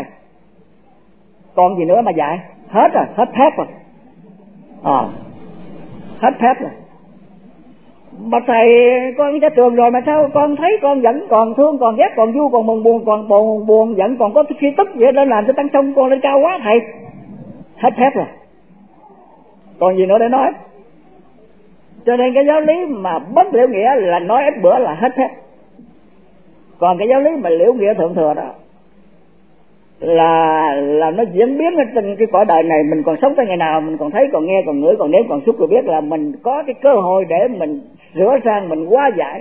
Speaker 1: Còn gì nữa mà dạy? Hết rồi, hết phép rồi. À, hết phép rồi. Mà thầy con ra trường rồi mà sao con thấy con vẫn còn thương, còn ghét, còn vui, còn mừng buồn, còn buồn, buồn giận, còn có khi tức vậy nên làm cho tăng sông con lên cao quá thầy. Hết phép rồi. Còn gì nữa để nói? Cho nên cái giáo lý mà bất liễu nghĩa là nói ít bữa là hết phép. Còn cái giáo lý mà liễu nghĩa thượng thừa đó là là nó diễn biến ở trên cái cõi đời này. Mình còn sống tới ngày nào, mình còn thấy, còn nghe, còn ngửi, còn nếm, còn xúc, rồi biết là mình có cái cơ hội để mình sửa sang, mình hóa giải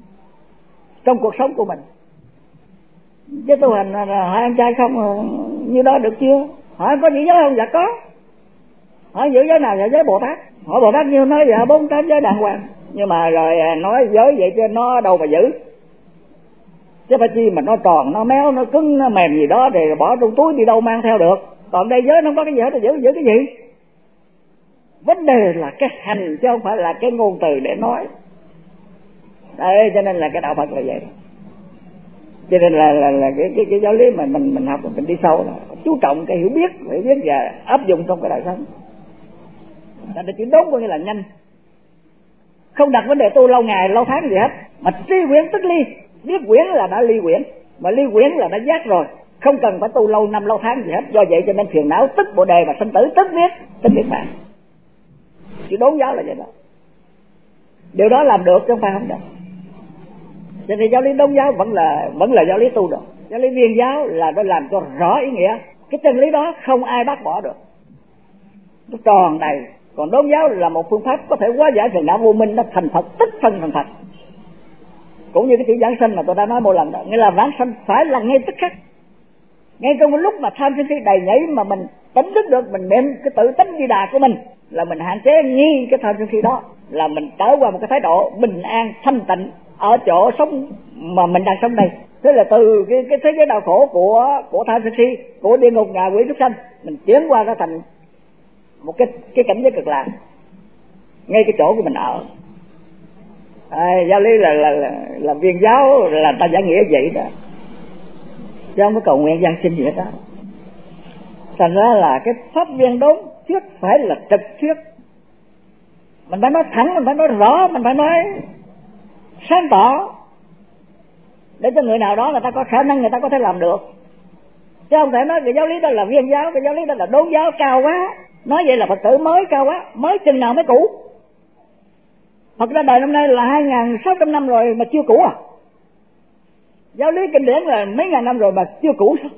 Speaker 1: trong cuộc sống của mình. Chứ tu hành là hỏi anh trai không như đó được chưa? Hỏi có giữ giới không? Dạ có. Hỏi giữ giới nào? Dạ giới Bồ Tát. Hỏi Bồ Tát như nói dạ bốn tám giới đàng hoàng. Nhưng mà rồi nói giới vậy chứ nó đâu mà giữ. Chứ phải chi mà nó tròn, nó méo, nó cứng, nó mềm gì đó thì bỏ trong túi đi đâu mang theo được. Còn đây giới nó không có cái gì hết thì giữ, giữ cái gì? Vấn đề là cái hành chứ không phải là cái ngôn từ để nói. Đấy, cho nên là cái đạo Phật là vậy. Cho nên là là, là cái, cái cái giáo lý mà mình mình học mình đi sâu là chú trọng cái hiểu biết, hiểu biết và áp dụng trong cái đời sống. Thành ra chữ đốn có nghĩa là nhanh, không đặt vấn đề tu lâu ngày lâu tháng gì hết, mà tri quyển tức ly, biết quyển là đã ly quyển, mà ly quyển là đã giác rồi, không cần phải tu lâu năm lâu tháng gì hết. Do vậy cho nên phiền não tức bồ đề và sanh tử tức biết, tức biết bạn. Chữ đốn giáo là vậy đó. Điều đó làm được chứ không phải không được. Cho nên giáo lý đốn giáo vẫn là vẫn là giáo lý tu được. Giáo lý viên giáo là nó làm cho rõ ý nghĩa. Cái chân lý đó không ai bác bỏ được, nó tròn đầy. Còn đốn giáo là một phương pháp có thể hóa giải phiền não vô minh, nó thành Phật, tức thân thành Phật. Cũng như cái chữ giảng sanh mà tôi đã nói một lần đó, nghĩa là vãng sanh phải là ngay tức khắc, ngay trong cái lúc mà tham sân si đầy nhảy mà mình tỉnh thức được, mình niệm cái tự tánh Di Đà của mình là mình hạn chế nghi cái tham sân si đó, là mình trở qua một cái thái độ bình an thanh tịnh ở chỗ sống mà mình đang sống đây. Thế là từ cái cái thế giới đau khổ của của tham sân si, của địa ngục, ngạ quỷ, súc sanh, mình chuyển qua nó thành một cái cái cảnh giới cực lạc ngay cái chỗ của mình ở. À, giáo lý là là là, là viên giáo là ta giải nghĩa vậy đó, chứ không có cầu nguyện giang sinh gì hết đó. Thành ra là cái pháp viên đốn thuyết phải là trực thuyết, mình phải nói thẳng, mình phải nói rõ, mình phải nói sáng tỏ để cho người nào đó người ta có khả năng người ta có thể làm được. Chứ không thể nói cái giáo lý đó là viên giáo, cái giáo lý đó là đốn giáo, cao quá. Nói vậy là Phật tử mới cao quá, mới chừng nào mới cũ. Phật ra đời năm nay là hai nghìn sáu trăm năm rồi mà chưa cũ à? Giáo lý kinh điển là mấy ngàn năm rồi mà chưa cũ sao?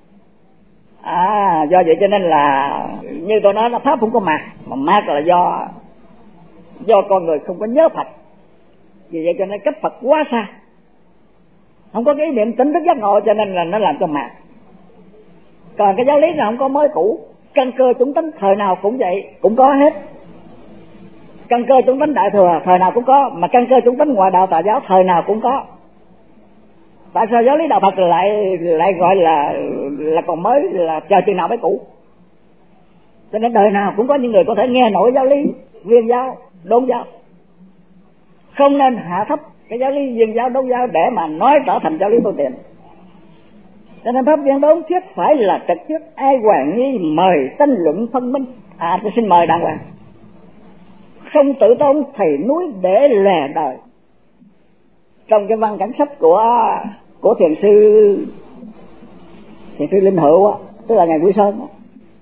Speaker 1: À, do vậy cho nên là như tôi nói là pháp không có mạt, mà mạt là do do con người không có nhớ Phật. Vì vậy cho nên cách Phật quá xa, không có cái ý niệm tỉnh thức giác ngộ, cho nên là nó làm cho mạt. Còn cái giáo lý nào không có mới cũ, căn cơ chúng tánh thời nào cũng vậy, cũng có hết. Căn cơ chúng tánh đại thừa thời nào cũng có, mà căn cơ chúng tánh ngoại đạo tà giáo thời nào cũng có. Tại sao giáo lý đạo Phật lại lại gọi là là còn mới, là chờ chừng nào mới cũ? Cho nên đời nào cũng có những người có thể nghe nổi giáo lý viên giáo, đốn giáo. Không nên hạ thấp cái giáo lý viên giáo, đốn giáo để mà nói trở thành giáo lý tu tiện. Cho nên pháp viên đốn thuyết phải là trực thuyết, ai hoàng nghi mời tranh luận phân minh. À, tôi xin mời đàng hoàng. Không tự tôn thầy núi để lè đời. Trong cái văn cảnh sách của của thiền sư thiền sư Linh Hữu á, tức là ngài Quy Sơn á,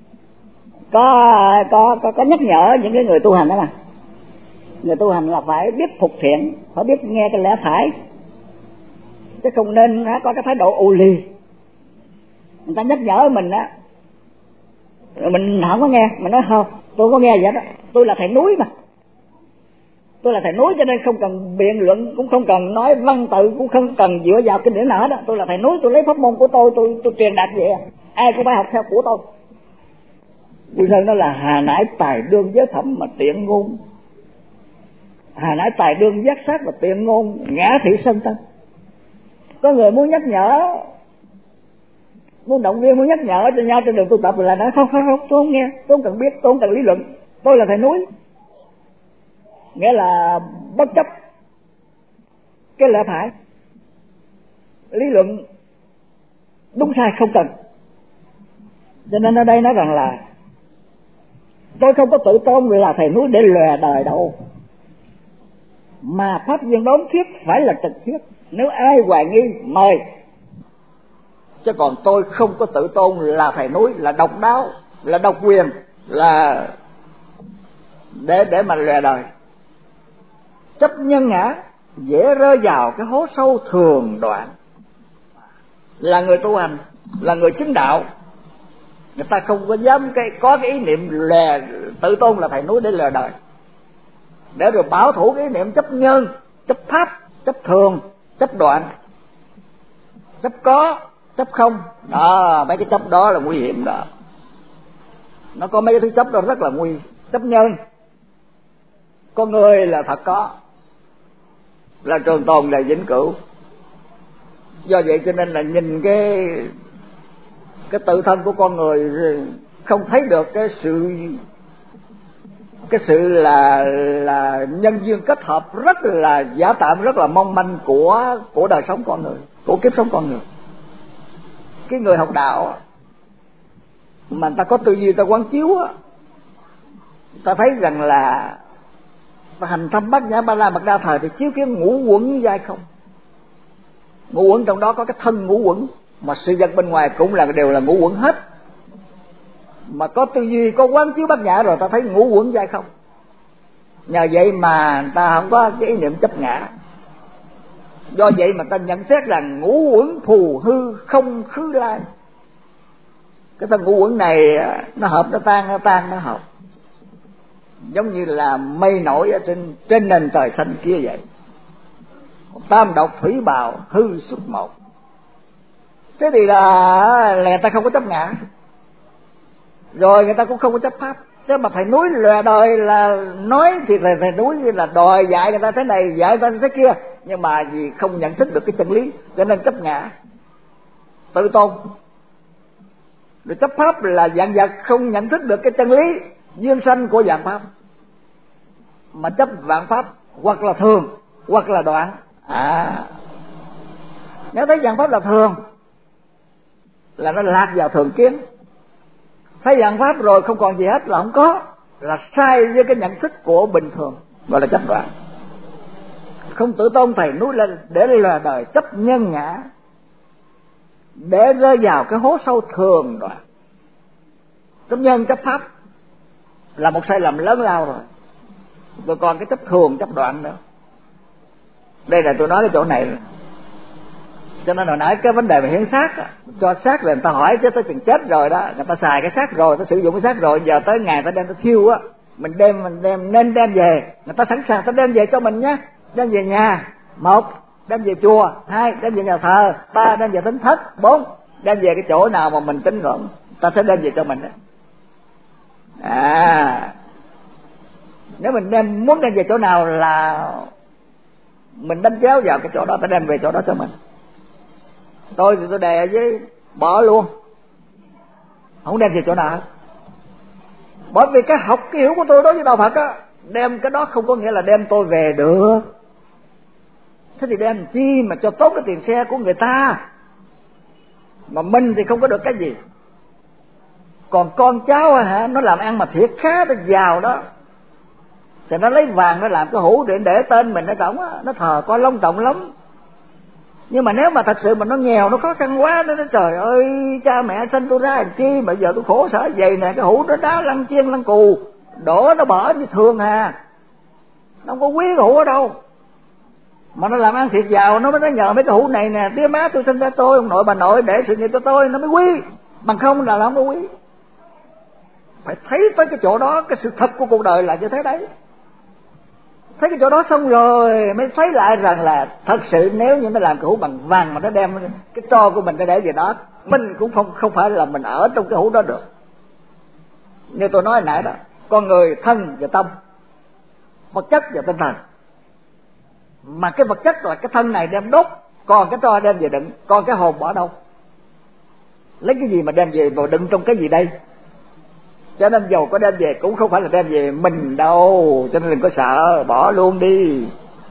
Speaker 1: có có có có nhắc nhở những cái người tu hành đó mà. Người tu hành là phải biết phục thiện, phải biết nghe cái lẽ phải, chứ không nên có cái thái độ ù lì. Người ta nhắc nhở mình á, mình không có nghe, mình nói không, tôi có nghe vậy đó, tôi là thầy núi mà, tôi là thầy núi cho nên không cần biện luận, cũng không cần nói văn tự, cũng không cần dựa vào kinh điển nào hết đó. Tôi là thầy núi, tôi lấy pháp môn của tôi, tôi tôi truyền đạt vậy, ai cũng phải học theo của tôi. Quy Sơn nó là hà nãi tài đương giới phẩm mà tiện ngôn, hà nãi tài đương giác sát và tiện ngôn, ngã thị sân tân. Có người muốn nhắc nhở, muốn động viên, muốn nhắc nhở cho nhau trên đường tu tập là nói không không không, tôi không nghe, tôi không cần biết, tôi không cần lý luận, tôi là thầy núi. Nghĩa là bất chấp cái lẽ phải, lý luận đúng sai không cần. Cho nên ở đây nói rằng là tôi không có tự tôn là thầy núi để lòe đời đâu, mà pháp viên đốn thuyết phải là trực thuyết. Nếu ai hoài nghi mời, chứ còn tôi không có tự tôn là thầy núi, là độc đáo, là độc quyền, là để để mà lòe đời. Chấp nhân ngã dễ rơi vào cái hố sâu thường đoạn. Là người tu hành là người chứng đạo, người ta không có dám cái có cái ý niệm lè tự tôn là thầy núi để lờ đời, để rồi bảo thủ cái ý niệm chấp nhân, chấp pháp, chấp thường, chấp đoạn, chấp có, chấp không. Đó, mấy cái chấp đó là nguy hiểm đó. Nó có mấy cái thứ chấp đó rất là nguy. Chấp nhân, con người là thật có, là trường tồn, là vĩnh cửu. Do vậy cho nên là nhìn cái cái tự thân của con người không thấy được cái sự cái sự là là nhân duyên kết hợp rất là giả tạm, rất là mong manh của của đời sống con người, của kiếp sống con người. Cái người học đạo mà ta có tư duy, ta quán chiếu á, ta thấy rằng là ta hành thâm bát nhã ba la mật đa thời thì chiếu kiến ngũ uẩn giai không. Ngũ uẩn trong đó có cái thân ngũ uẩn, mà sự vật bên ngoài cũng là đều là ngũ uẩn hết. Mà có tư duy, có quán chiếu bát nhã rồi ta thấy ngũ uẩn giai không. Nhờ vậy mà ta không có cái ý niệm chấp ngã. Do vậy mà ta nhận xét rằng ngũ uẩn phù hư không khứ lai. Cái thân ngũ uẩn này nó hợp nó tan, nó tan nó hợp, giống như là mây nổi ở trên trên nền trời xanh kia vậy. Tam độc thủy bào hư xuất một. Thế thì là, là người ta không có chấp ngã, rồi người ta cũng không có chấp pháp. Thế mà thầy núi lòe đời là nói thì thầy, thầy núi là đòi dạy người ta thế này, dạy người ta thế kia, nhưng mà vì không nhận thức được cái chân lý cho nên chấp ngã, tự tôn. Rồi chấp pháp là dạng vật không nhận thức được cái chân lý duyên sanh của dạng pháp, mà chấp vạn pháp hoặc là thường hoặc là đoạn. À, nếu thấy dạng pháp là thường là nó lạc vào thường kiến, thấy dạng pháp rồi không còn gì hết là không có, là sai với cái nhận thức của bình thường, gọi là chấp đoạn. Không tự tôn thầy núi lên để là đời chấp nhân ngã, để rơi vào cái hố sâu thường đoạn. Chấp nhân chấp pháp là một sai lầm lớn lao rồi, rồi còn cái chấp thường chấp đoạn nữa. Đây là tôi nói cái chỗ này. Cho nên hồi nãy cái vấn đề về hiến xác, cho xác là người ta hỏi chứ tới chừng chết rồi đó, người ta xài cái xác rồi, ta sử dụng cái xác rồi, giờ tới ngày ta đem ta thiêu á, mình đem mình đem nên đem về, người ta sẵn sàng ta đem về cho mình nhé, đem về nhà, một đem về chùa, hai đem về nhà thờ, ba đem về thánh thất, bốn đem về cái chỗ nào mà mình tín ngưỡng, ta sẽ đem về cho mình đó. À, nếu mình đem muốn đem về chỗ nào là mình đánh chéo vào cái chỗ đó, ta đem về chỗ đó cho mình. Tôi thì tôi đè với bỏ luôn, không đem về chỗ nào hết. Bởi vì cái học cái hiểu của tôi đối với đạo Phật á, đem cái đó không có nghĩa là đem tôi về được. Thế thì đem chi mà cho tốt cái tiền xe của người ta, mà mình thì không có được cái gì. Còn con cháu hả, nó làm ăn mà thiệt khá, nó giàu đó, thì nó lấy vàng nó làm cái hũ để để tên mình ở trỏng á, nó thờ coi long trọng lắm. Nhưng mà nếu mà thật sự mà nó nghèo, nó khó khăn quá, nó nói trời ơi, cha mẹ sinh tôi ra làm chi mà giờ tôi khổ sở vậy nè, cái hũ đó đá lăn chiên lăn cù, đổ nó bỏ như thường à, nó không có quý cái hũ ở đâu. Mà nó làm ăn thiệt giàu, nó mới nói nhờ mấy cái hũ này nè, tía má tôi sinh ra tôi, ông nội bà nội để sự nghiệp cho tôi, nó mới quý, bằng không là không có quý. Phải thấy tới cái chỗ đó, cái sự thật của cuộc đời là như thế đấy. Thấy cái chỗ đó xong rồi mới thấy lại rằng là thật sự nếu như nó làm cái hũ bằng vàng mà nó đem cái tro của mình nó để về đó, mình cũng không không phải là mình ở trong cái hũ đó được. Như tôi nói hồi nãy đó, con người thân và tâm, vật chất và tinh thần. Mà cái vật chất là cái thân này đem đốt, còn cái tro đem về đựng, còn cái hồn bỏ đâu? Lấy cái gì mà đem về vào đựng trong cái gì đây? Cho nên dầu có đem về cũng không phải là đem về mình đâu, cho nên đừng có sợ, bỏ luôn đi.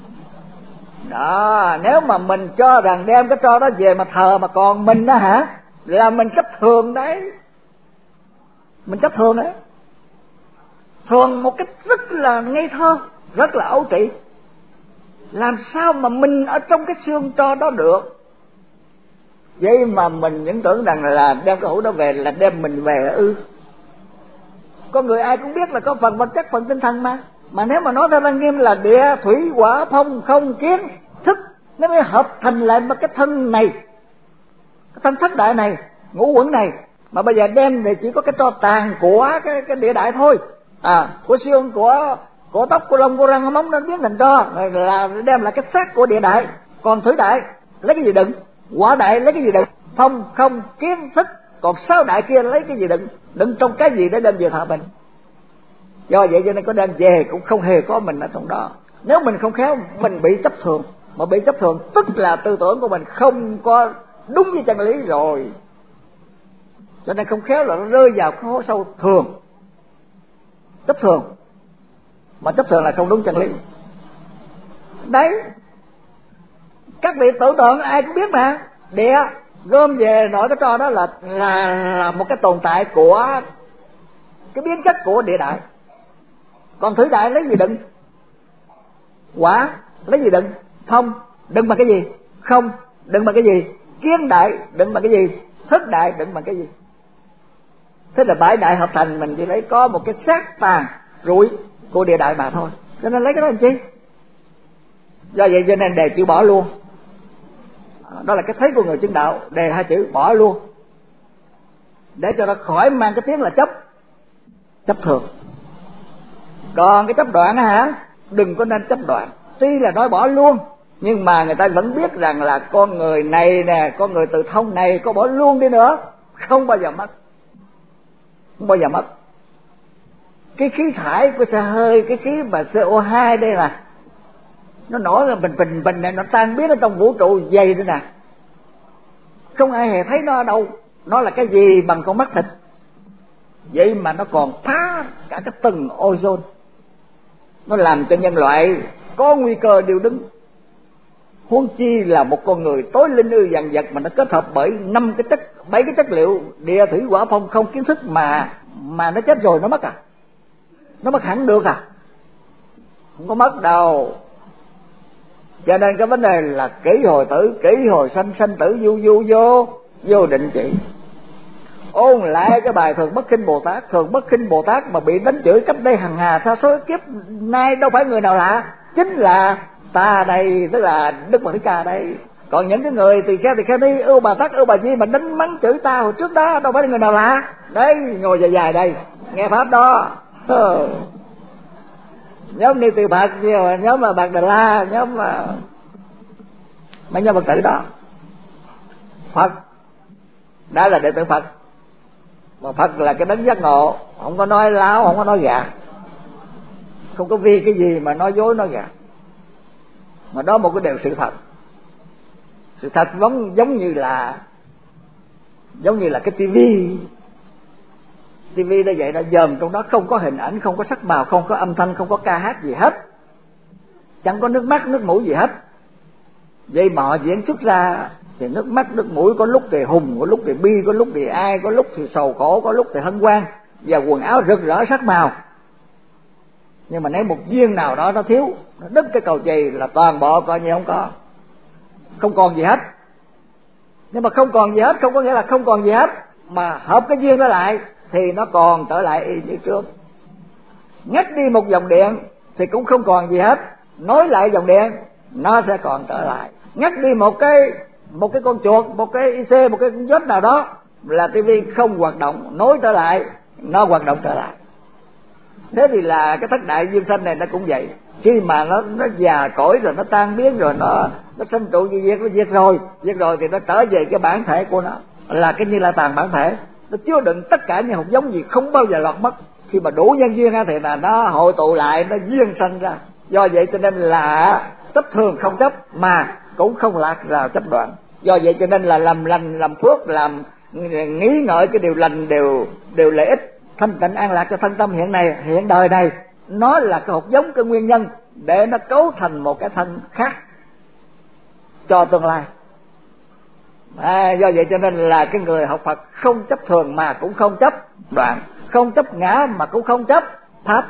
Speaker 1: Đó, nếu mà mình cho rằng đem cái tro đó về mà thờ mà còn mình đó hả, là mình chấp thường đấy. Mình chấp thường đấy. Thường một cách rất là ngây thơ, rất là ấu trĩ. Làm sao mà mình ở trong cái xương tro đó được? Vậy mà mình những tưởng rằng là đem cái hũ đó về là đem mình về ư? Con người ai cũng biết là có phần vật chất, phần tinh thần mà. Mà nếu mà nói theo Lăng Nghiêm là địa, thủy, hỏa, phong, không, kiến, thức, nó mới hợp thành lại một cái thân này, cái thân thất đại này, ngũ uẩn này, mà bây giờ đem thì chỉ có cái tro tàn của cái cái địa đại thôi, à, của xương, của của tóc, của lông, của răng, của móng, nó biến thành tro, là đem lại cái xác của địa đại. Còn thủy đại lấy cái gì đựng? Hỏa đại lấy cái gì đựng? Phong, không, kiến, thức. Còn sáu đại kia lấy cái gì đựng? Đựng trong cái gì để đem về thờ mình? Do vậy cho nên có đem về cũng không hề có mình ở trong đó. Nếu mình không khéo, mình bị chấp thường. Mà bị chấp thường tức là tư tưởng của mình không có đúng với chân lý rồi. Cho nên không khéo là nó rơi vào cái hố sâu thường, chấp thường. Mà chấp thường là không đúng chân lý. Đấy, các vị tưởng tượng ai cũng biết mà, địa gom về nội cái tro đó là, là là một cái tồn tại của cái biến chất của địa đại. Còn thủy đại lấy gì đựng? Hỏa lấy gì đựng? Không. Đựng bằng cái gì? Không. Đựng bằng cái gì? Kiến đại đựng bằng cái gì? Thức đại đựng bằng cái gì? Thế là bảy đại hợp thành, mình chỉ lấy có một cái xác tàn rụi của địa đại mà thôi. Cho nên lấy cái đó làm chi? Do vậy cho nên đề chữ bỏ luôn. Đó là cái thấy của người chứng đạo, đề hai chữ bỏ luôn, để cho nó khỏi mang cái tiếng là chấp, chấp thường. Còn cái chấp đoạn hả? Đừng có nên chấp đoạn. Tuy là nói bỏ luôn, nhưng mà người ta vẫn biết rằng là con người này nè, con người tự thông này có bỏ luôn đi nữa, không bao giờ mất, không bao giờ mất. Cái khí thải của xe hơi, cái khí mà xê o hai đây là nó nổi là bình bình bình này, nó tan biến ở trong vũ trụ dày đây nè, không ai hề thấy nó ở đâu. Nó là cái gì bằng con mắt thịt, vậy mà nó còn phá cả cái tầng ozone, nó làm cho nhân loại có nguy cơ điêu đứng. Huống chi là một con người tối linh ư dằn vật mà nó kết hợp bởi năm cái chất, bảy cái chất liệu địa thủy hỏa phong không kiến thức mà mà nó chết rồi nó mất à? Nó mất hẳn được à? Không có mất đâu. Cho nên cái vấn đề là kỷ hồi tử, kỷ hồi sanh, sanh tử du du vô vô định chỉ. Ôn lại cái bài Thường Bất Khinh Bồ Tát. Thường Bất Khinh Bồ Tát mà bị đánh chửi cách đây hàng hà sa số kiếp nay đâu phải người nào lạ, chính là ta đây, tức là Đức Phật Thích Ca đây. Còn những cái người tỳ kheo tỳ kheo ni ưu bà Tát ưu bà Di mà đánh mắng chửi ta hồi trước đó đâu phải người nào lạ. Đấy, ngồi dài dài đây nghe pháp đó. Ừ. Nhóm Ni Tỳ Phật, nhóm là Bạc Đà La, nhóm mà mấy nhóm Phật tử đó. Phật đã là đệ tử Phật, mà Phật là cái đấng giác ngộ, không có nói láo, không có nói gạt, không có vì cái gì mà nói dối nói gạt, mà đó một cái điều sự thật. Sự thật giống giống như là giống như là cái tivi. Tivi đã vậy, đã dòm trong đó không có hình ảnh, không có sắc màu, không có âm thanh, không có ca hát gì hết, chẳng có nước mắt nước mũi gì hết. Vậy mà họ diễn xuất ra thì nước mắt nước mũi, có lúc thì hùng, có lúc thì bi, có lúc thì ai, có lúc thì sầu khổ, có lúc thì hân hoan, và quần áo rực rỡ sắc màu. Nhưng mà nếu một viên nào đó nó thiếu, nó đứt cái cầu chì là toàn bộ coi như không có, không còn gì hết. Nhưng mà không còn gì hết không có nghĩa là không còn gì hết, mà hợp cái viên đó lại thì nó còn trở lại y như trước. Ngắt đi một dòng điện thì cũng không còn gì hết, nối lại dòng điện nó sẽ còn trở lại. Ngắt đi một cái một cái con chuột, một cái i xê, một cái con vết nào đó là tivi không hoạt động, nối trở lại nó hoạt động trở lại. Thế thì là cái thất đại duyên sanh này nó cũng vậy. Khi mà nó nó già cỗi rồi, nó tan biến rồi, nó nó sanh trụ gì việc, nó diệt rồi diệt rồi thì nó trở về cái bản thể của nó, là cái Như La Tàng bản thể. Nó chứa đựng tất cả những hạt giống gì không bao giờ lọt mất. Khi mà đủ nhân duyên thì là nó hội tụ lại, nó duyên sanh ra. Do vậy cho nên là chấp thường không chấp, mà cũng không lạc vào chấp đoạn. Do vậy cho nên là làm lành làm phước, làm nghĩ ngợi cái điều lành đều đều lợi ích thanh tịnh an lạc cho thân tâm hiện này hiện đời này. Nó là cái hạt giống, cái nguyên nhân để nó cấu thành một cái thân khác cho tương lai. À, do vậy cho nên là cái người học Phật không chấp thường mà cũng không chấp đoạn, không chấp ngã mà cũng không chấp pháp,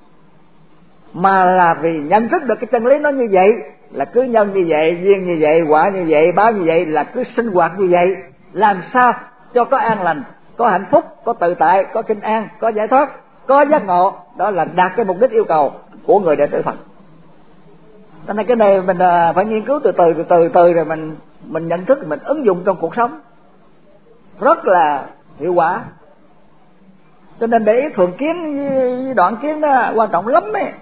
Speaker 1: mà là vì nhận thức được cái chân lý nó như vậy, là cứ nhân như vậy, duyên như vậy, quả như vậy, báo như vậy, là cứ sinh hoạt như vậy. Làm sao cho có an lành, có hạnh phúc, có tự tại, có kinh an, có giải thoát, có giác ngộ. Đó là đạt cái mục đích yêu cầu của người đệ tử Phật. Cho nên cái này mình phải nghiên cứu từ từ từ từ từ rồi mình mình nhận thức, mình ứng dụng trong cuộc sống. rất là hiệu quả. Cho nên để ý thường kiến với đoạn kiến đó quan trọng lắm ấy.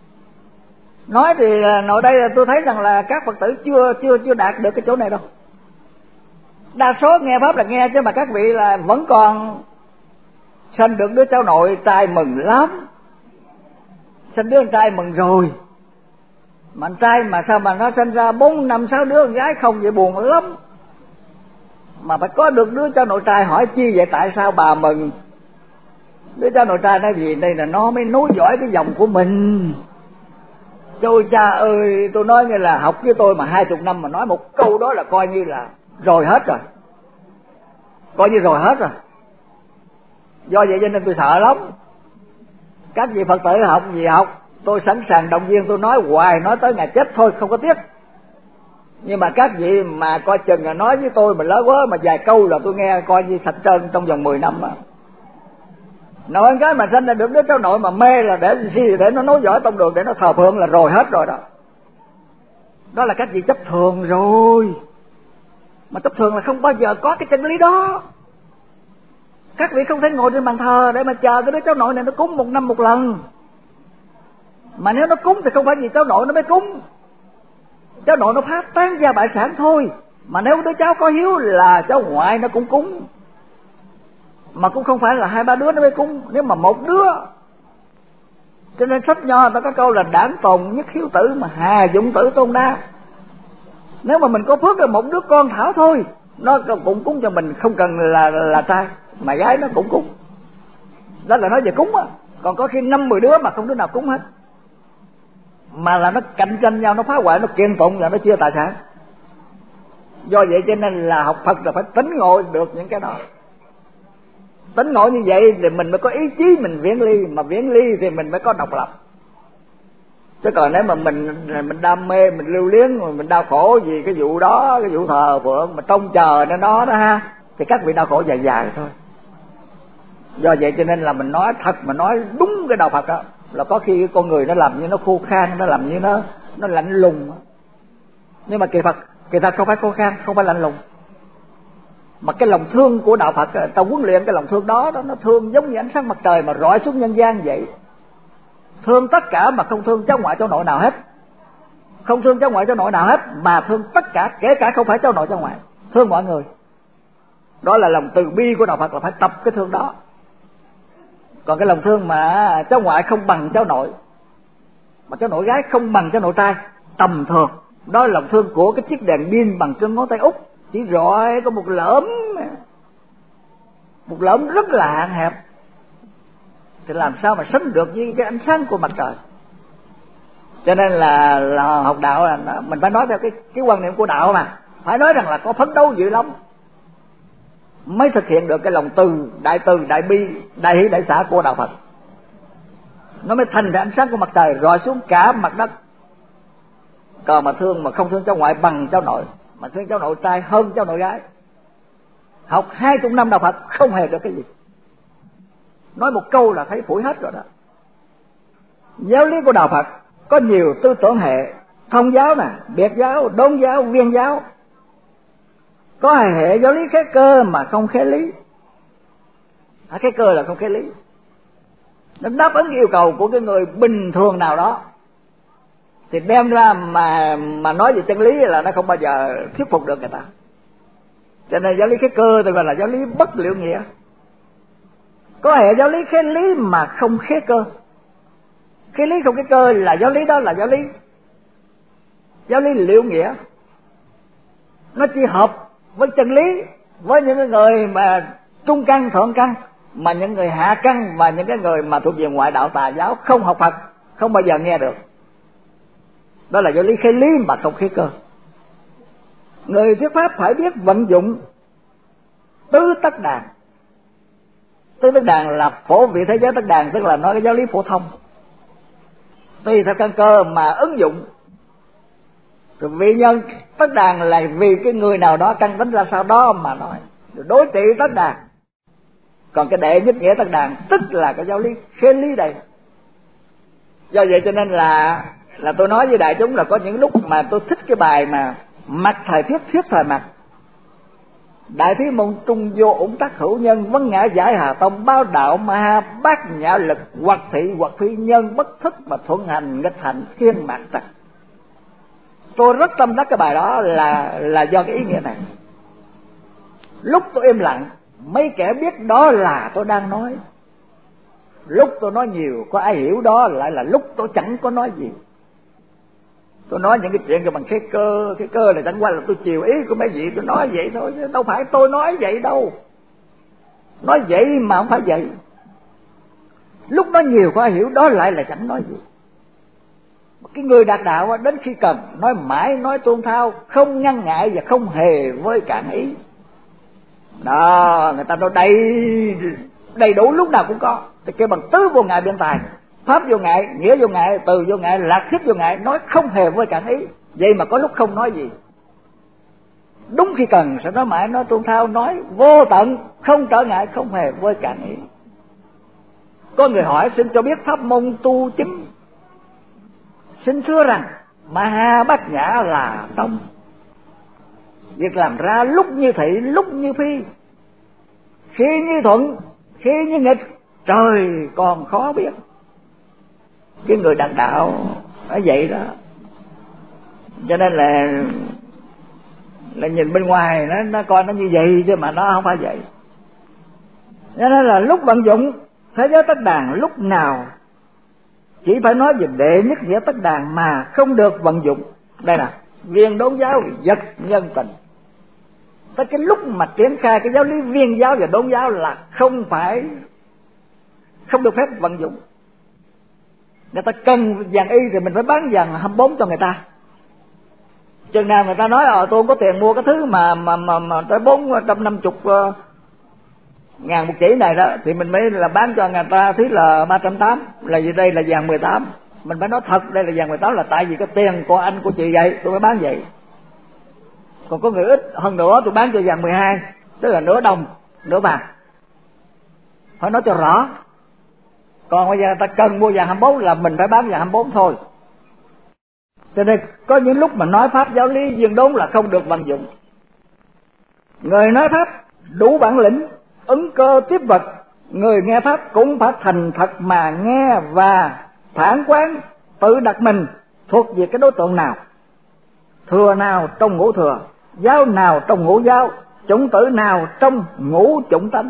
Speaker 1: Nói thì nội đây là tôi thấy rằng là các Phật tử chưa chưa chưa đạt được cái chỗ này đâu. Đa số nghe pháp là nghe, chứ mà các vị là vẫn còn sanh được đứa cháu nội trai mừng lắm, sanh đứa con trai mừng rồi, mà anh trai mà sao mà nó sanh ra bốn năm sáu đứa con gái không, vậy buồn lắm. Mà phải có được đứa cháu nội trai, hỏi chi vậy tại sao bà mừng? Đứa cháu nội trai nói gì đây là nó mới nối dõi cái dòng của mình. Trời cha ơi, tôi nói như là học với tôi mà hai chục năm mà nói một câu đó là coi như là rồi hết rồi, coi như rồi hết rồi. Do vậy cho nên tôi sợ lắm. Các vị Phật tử học gì học, tôi sẵn sàng động viên, tôi nói hoài, nói tới ngày chết thôi, không có tiếc. Nhưng mà các vị mà coi chừng là nói với tôi mà lớn quá, mà vài câu là tôi nghe coi như sạch trơn trong vòng mười năm á. Nói cái mà sanh ra được đứa cháu nội mà mê là để gì, để nó nối dõi tông đường, để nó thờ phượng là rồi hết rồi đó. Đó là các vị chấp thường rồi. Mà chấp thường là không bao giờ có cái chân lý đó. Các vị không thể ngồi trên bàn thờ để mà chờ cái đứa cháu nội này nó cúng một năm một lần. Mà nếu nó cúng thì không phải vì cháu nội nó mới cúng, cháu nội nó phát tán gia bại sản thôi. Mà nếu đứa cháu có hiếu là cháu ngoại nó cũng cúng, mà cũng không phải là hai ba đứa nó mới cúng, nếu mà một đứa. Cho nên sách Nho ta có câu là đản tồn nhất hiếu tử mà hà dụng tử tôn đa. Nếu mà mình có phước là một đứa con thảo thôi, nó cũng cúng cho mình, không cần là là trai mà gái nó cũng cúng. Đó là nói về cúng á. Còn có khi năm mười đứa mà không đứa nào cúng hết, mà là nó cạnh tranh nhau, nó phá hoại, nó kiện tụng là nó chia tài sản. Do vậy cho nên là học Phật là phải tính ngộ được những cái đó. Tính ngộ như vậy thì mình mới có ý chí mình viễn ly, mà viễn ly thì mình mới có độc lập. Chứ còn nếu mà mình mình đam mê, mình lưu luyến, mình đau khổ vì cái vụ đó, cái vụ thờ phượng mà trông chờ nó đó đó ha, thì các vị đau khổ dài dài thôi. Do vậy cho nên là mình nói thật, mà nói đúng cái đạo Phật đó, là có khi con người nó làm như nó khô khan, nó làm như nó nó lạnh lùng. Nhưng mà kỳ Phật, kỳ thật không phải khô khan, không phải lạnh lùng. Mà cái lòng thương của đạo Phật, ta huấn luyện cái lòng thương đó, đó nó thương giống như ánh sáng mặt trời mà rọi xuống nhân gian vậy. Thương tất cả mà không thương cháu ngoại cháu nội nào hết. Không thương cháu ngoại cháu nội nào hết, mà thương tất cả, kể cả không phải cháu nội cháu ngoại, thương mọi người. Đó là lòng từ bi của đạo Phật, là phải tập cái thương đó. Còn cái lòng thương mà cháu ngoại không bằng cháu nội, mà cháu nội gái không bằng cháu nội trai, tầm thường. Đó là lòng thương của cái chiếc đèn pin bằng chân ngón tay út, chỉ rọi có một lõm, một lõm rất là hạn hẹp, thì làm sao mà sánh được với cái ánh sáng của mặt trời. Cho nên là, là học đạo là mình phải nói theo cái, cái quan niệm của đạo, mà phải nói rằng là có phấn đấu dữ lắm mới thực hiện được cái lòng từ, đại từ, đại bi, đại hỷ, đại xã của đạo Phật. Nó mới thành ra ánh sáng của mặt trời rọi xuống cả mặt đất. Còn mà thương mà không thương cháu ngoại bằng cháu nội, mà thương cháu nội trai hơn cháu nội gái, học hai chục năm đạo Phật không hề được cái gì. Nói một câu là thấy phủi hết rồi đó. Giáo lý của đạo Phật có nhiều tư tưởng hệ, thông giáo nè, biệt giáo, đốn giáo, viên giáo. Có hệ giáo lý khế cơ mà không khế lý. À, khế cơ là không khế lý. Nó đáp ứng yêu cầu của cái người bình thường nào đó, thì đem ra mà mà nói về chân lý là nó không bao giờ thuyết phục được người ta. Cho nên giáo lý khế cơ thì gọi là giáo lý bất liệu nghĩa. Có hệ giáo lý khế lý mà không khế cơ. Khế lý không khế cơ là giáo lý đó là giáo lý giáo lý liệu nghĩa. Nó chỉ hợp với chân lý với những người mà trung căn, thượng căn, mà những người hạ căn và những cái người mà thuộc về ngoại đạo tà giáo không học Phật không bao giờ nghe được. Đó là giáo lý khế lý mà không khế cơ. Người thuyết pháp phải biết vận dụng tứ tất đàn. Tứ tất đàn là phổ vị thế giới tất đàn, tức là nói cái giáo lý phổ thông, tùy theo căn cơ mà ứng dụng. Rồi vị nhân tất đàn là vì cái người nào đó căn tính ra sao đó mà nói, rồi đối trị tất đàn. Còn cái đệ nhất nghĩa tất đàn tức là cái giáo lý khế lý đây. Do vậy cho nên là là tôi nói với đại chúng là có những lúc mà tôi thích cái bài mà mặt thời thuyết, thuyết thời mặt. Đại Thí Môn Trung Vô Ủng Tắc Hữu Nhân, Vấn Ngã Giải Hà Tông, Báo Đạo Ma Ha, Bát Nhã Lực, Hoặc Thị Hoặc Phi Nhân, Bất Thức mà thuận hành nghịch hành, Thiên Mạc Trạch. Tôi rất tâm đắc cái bài đó là là do cái ý nghĩa này. Lúc tôi im lặng, mấy kẻ biết đó là tôi đang nói. Lúc tôi nói nhiều, có ai hiểu đó lại là lúc tôi chẳng có nói gì. Tôi nói những cái chuyện bằng cái cơ, cái cơ này chẳng qua là tôi chiều ý của mấy vị, tôi nói vậy thôi, chứ đâu phải tôi nói vậy đâu. Nói vậy mà không phải vậy. Lúc nói nhiều có ai hiểu đó lại là chẳng nói gì. Cái người đạt đạo đến khi cần nói mãi, nói tuôn thao, không ngăn ngại và không hề với cản ý. Đó, người ta nói đầy đầy đủ, lúc nào cũng có. Thì kêu bằng tứ vô ngại biện tài, pháp vô ngại, nghĩa vô ngại, từ vô ngại, lạc khiết vô ngại, nói không hề với cản ý. Vậy mà có lúc không nói gì. Đúng khi cần sẽ nói mãi, nói tuôn thao, nói vô tận, không trở ngại, không hề với cản ý. Có người hỏi xin cho biết pháp môn tu chứng. Xin thưa rằng Ma Ha Bát Nhã là tông. Việc làm ra lúc như thị, lúc như phi, khi như thuận, khi như nghịch, trời còn khó biết. Cái người đạt đạo nói vậy đó. Cho nên là là nhìn bên ngoài nó nó coi nó như vậy chứ mà nó không phải vậy. Cho nên là lúc vận dụng thế giới tất đàn, lúc nào chỉ phải nói về đệ nhất nghĩa tất đàn mà không được vận dụng. Đây nè, viên đốn giáo vật nhân tình. Tới cái lúc mà triển khai cái giáo lý viên giáo và đốn giáo là không phải, không được phép vận dụng. Người ta cần vàng y thì mình phải bán vàng hai mươi bốn cho người ta. Chừng nào người ta nói ờ tôi không có tiền mua cái thứ mà mà mà, mà tới bốn trăm năm chục uh, ngàn một chỉ này đó, thì mình mới là bán cho người ta thứ là ba trăm tám, là gì đây là vàng mười tám. Mình phải nói thật đây là vàng mười tám là tại vì cái tiền của anh của chị vậy tôi mới bán vậy. Còn có người ít hơn nữa tôi bán cho vàng mười hai, tức là nửa đồng nửa vàng, phải nói cho rõ. Còn bây giờ người ta cần mua vàng hai mươi bốn là mình phải bán vàng hai mươi bốn thôi. Cho nên có những lúc mà nói pháp giáo lý viên đốn là không được vận dụng. Người nói pháp đủ bản lĩnh, ứng cơ tiếp vật, người nghe pháp cũng phải thành thật mà nghe và phản quán, tự đặt mình thuộc về cái đối tượng nào, thừa nào trong ngũ thừa, giáo nào trong ngũ giáo, chủng tử nào trong ngũ chủng tánh.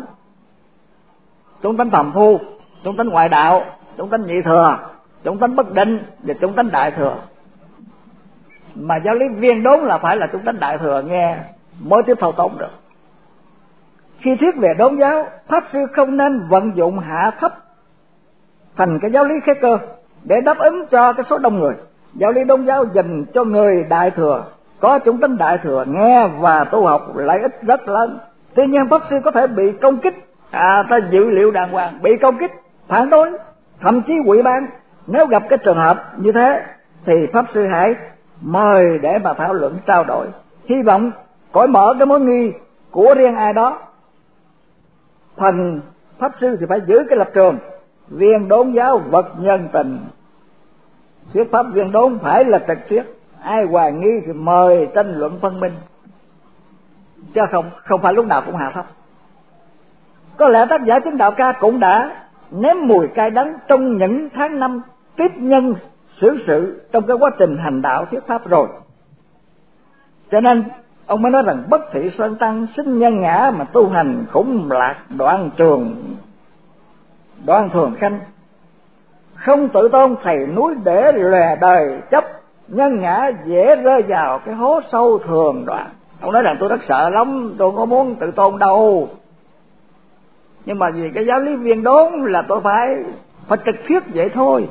Speaker 1: Chủng tánh phàm phu, chủng tánh ngoại đạo, chủng tánh nhị thừa, chủng tánh bất định và chủng tánh đại thừa. Mà giáo lý viên đốn là phải là chủng tánh đại thừa nghe mới tiếp thâu tốn được. Khi thuyết về đốn giáo, pháp sư không nên vận dụng hạ thấp thành cái giáo lý khế cơ để đáp ứng cho cái số đông người. Giáo lý đốn giáo dành cho người đại thừa, có chủng tánh đại thừa nghe và tu học lợi ích rất lớn. Tuy nhiên pháp sư có thể bị công kích, à ta dữ liệu đàng hoàng, bị công kích, phản đối, thậm chí quỵ bán. Nếu gặp cái trường hợp như thế thì pháp sư hãy mời để mà thảo luận trao đổi, hy vọng cởi mở cái mối nghi của riêng ai đó. Phần pháp sư thì phải giữ cái lập trường viên đốn giáo vật nhân tình. Thuyết pháp viên đốn phải là trực tiếp, ai hoài nghi thì mời tranh luận phân minh, chứ không không phải lúc nào cũng hạ thấp. Có lẽ tác giả Chứng Đạo Ca cũng đã nếm mùi cay đắng trong những tháng năm tiếp nhân xử sự trong cái quá trình hành đạo thuyết pháp rồi. Cho nên ông mới nói rằng bất thị sơn tăng sinh nhân ngã mà tu hành khủng lạc đoạn trường đoạn thường khanh, không tự tôn thầy núi để lòe đời chấp, nhân ngã dễ rơi vào cái hố sâu thường đoạn. Ông nói rằng tôi rất sợ lắm, tôi không có muốn tự tôn đâu, nhưng mà vì cái giáo lý viên đốn là tôi phải phải trực tiếp vậy thôi.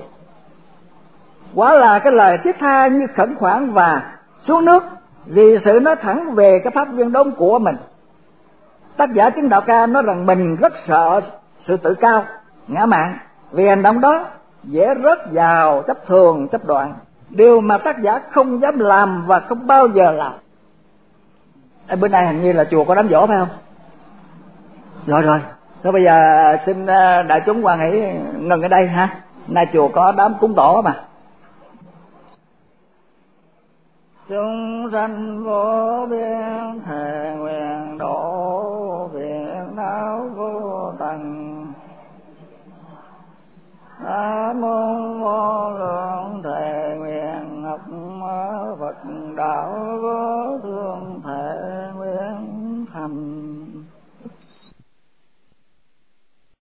Speaker 1: Quả là cái lời thiết tha như khẩn khoản và xuống nước vì sự nói thẳng về cái pháp viên đốn của mình. Tác giả Chứng Đạo Ca nói rằng mình rất sợ sự tự cao, ngã mạn, vì hành động đó dễ rớt vào chấp thường, chấp đoạn, điều mà tác giả không dám làm và không bao giờ làm. À, bữa nay hình như là chùa có đám giỗ phải không? Rồi rồi, thôi bây giờ xin đại chúng quan hỷ ngừng ở đây ha. Nay chùa có đám cúng tổ mà. Chúng sanh vô biên thề nguyện độ Tăng. Nam mô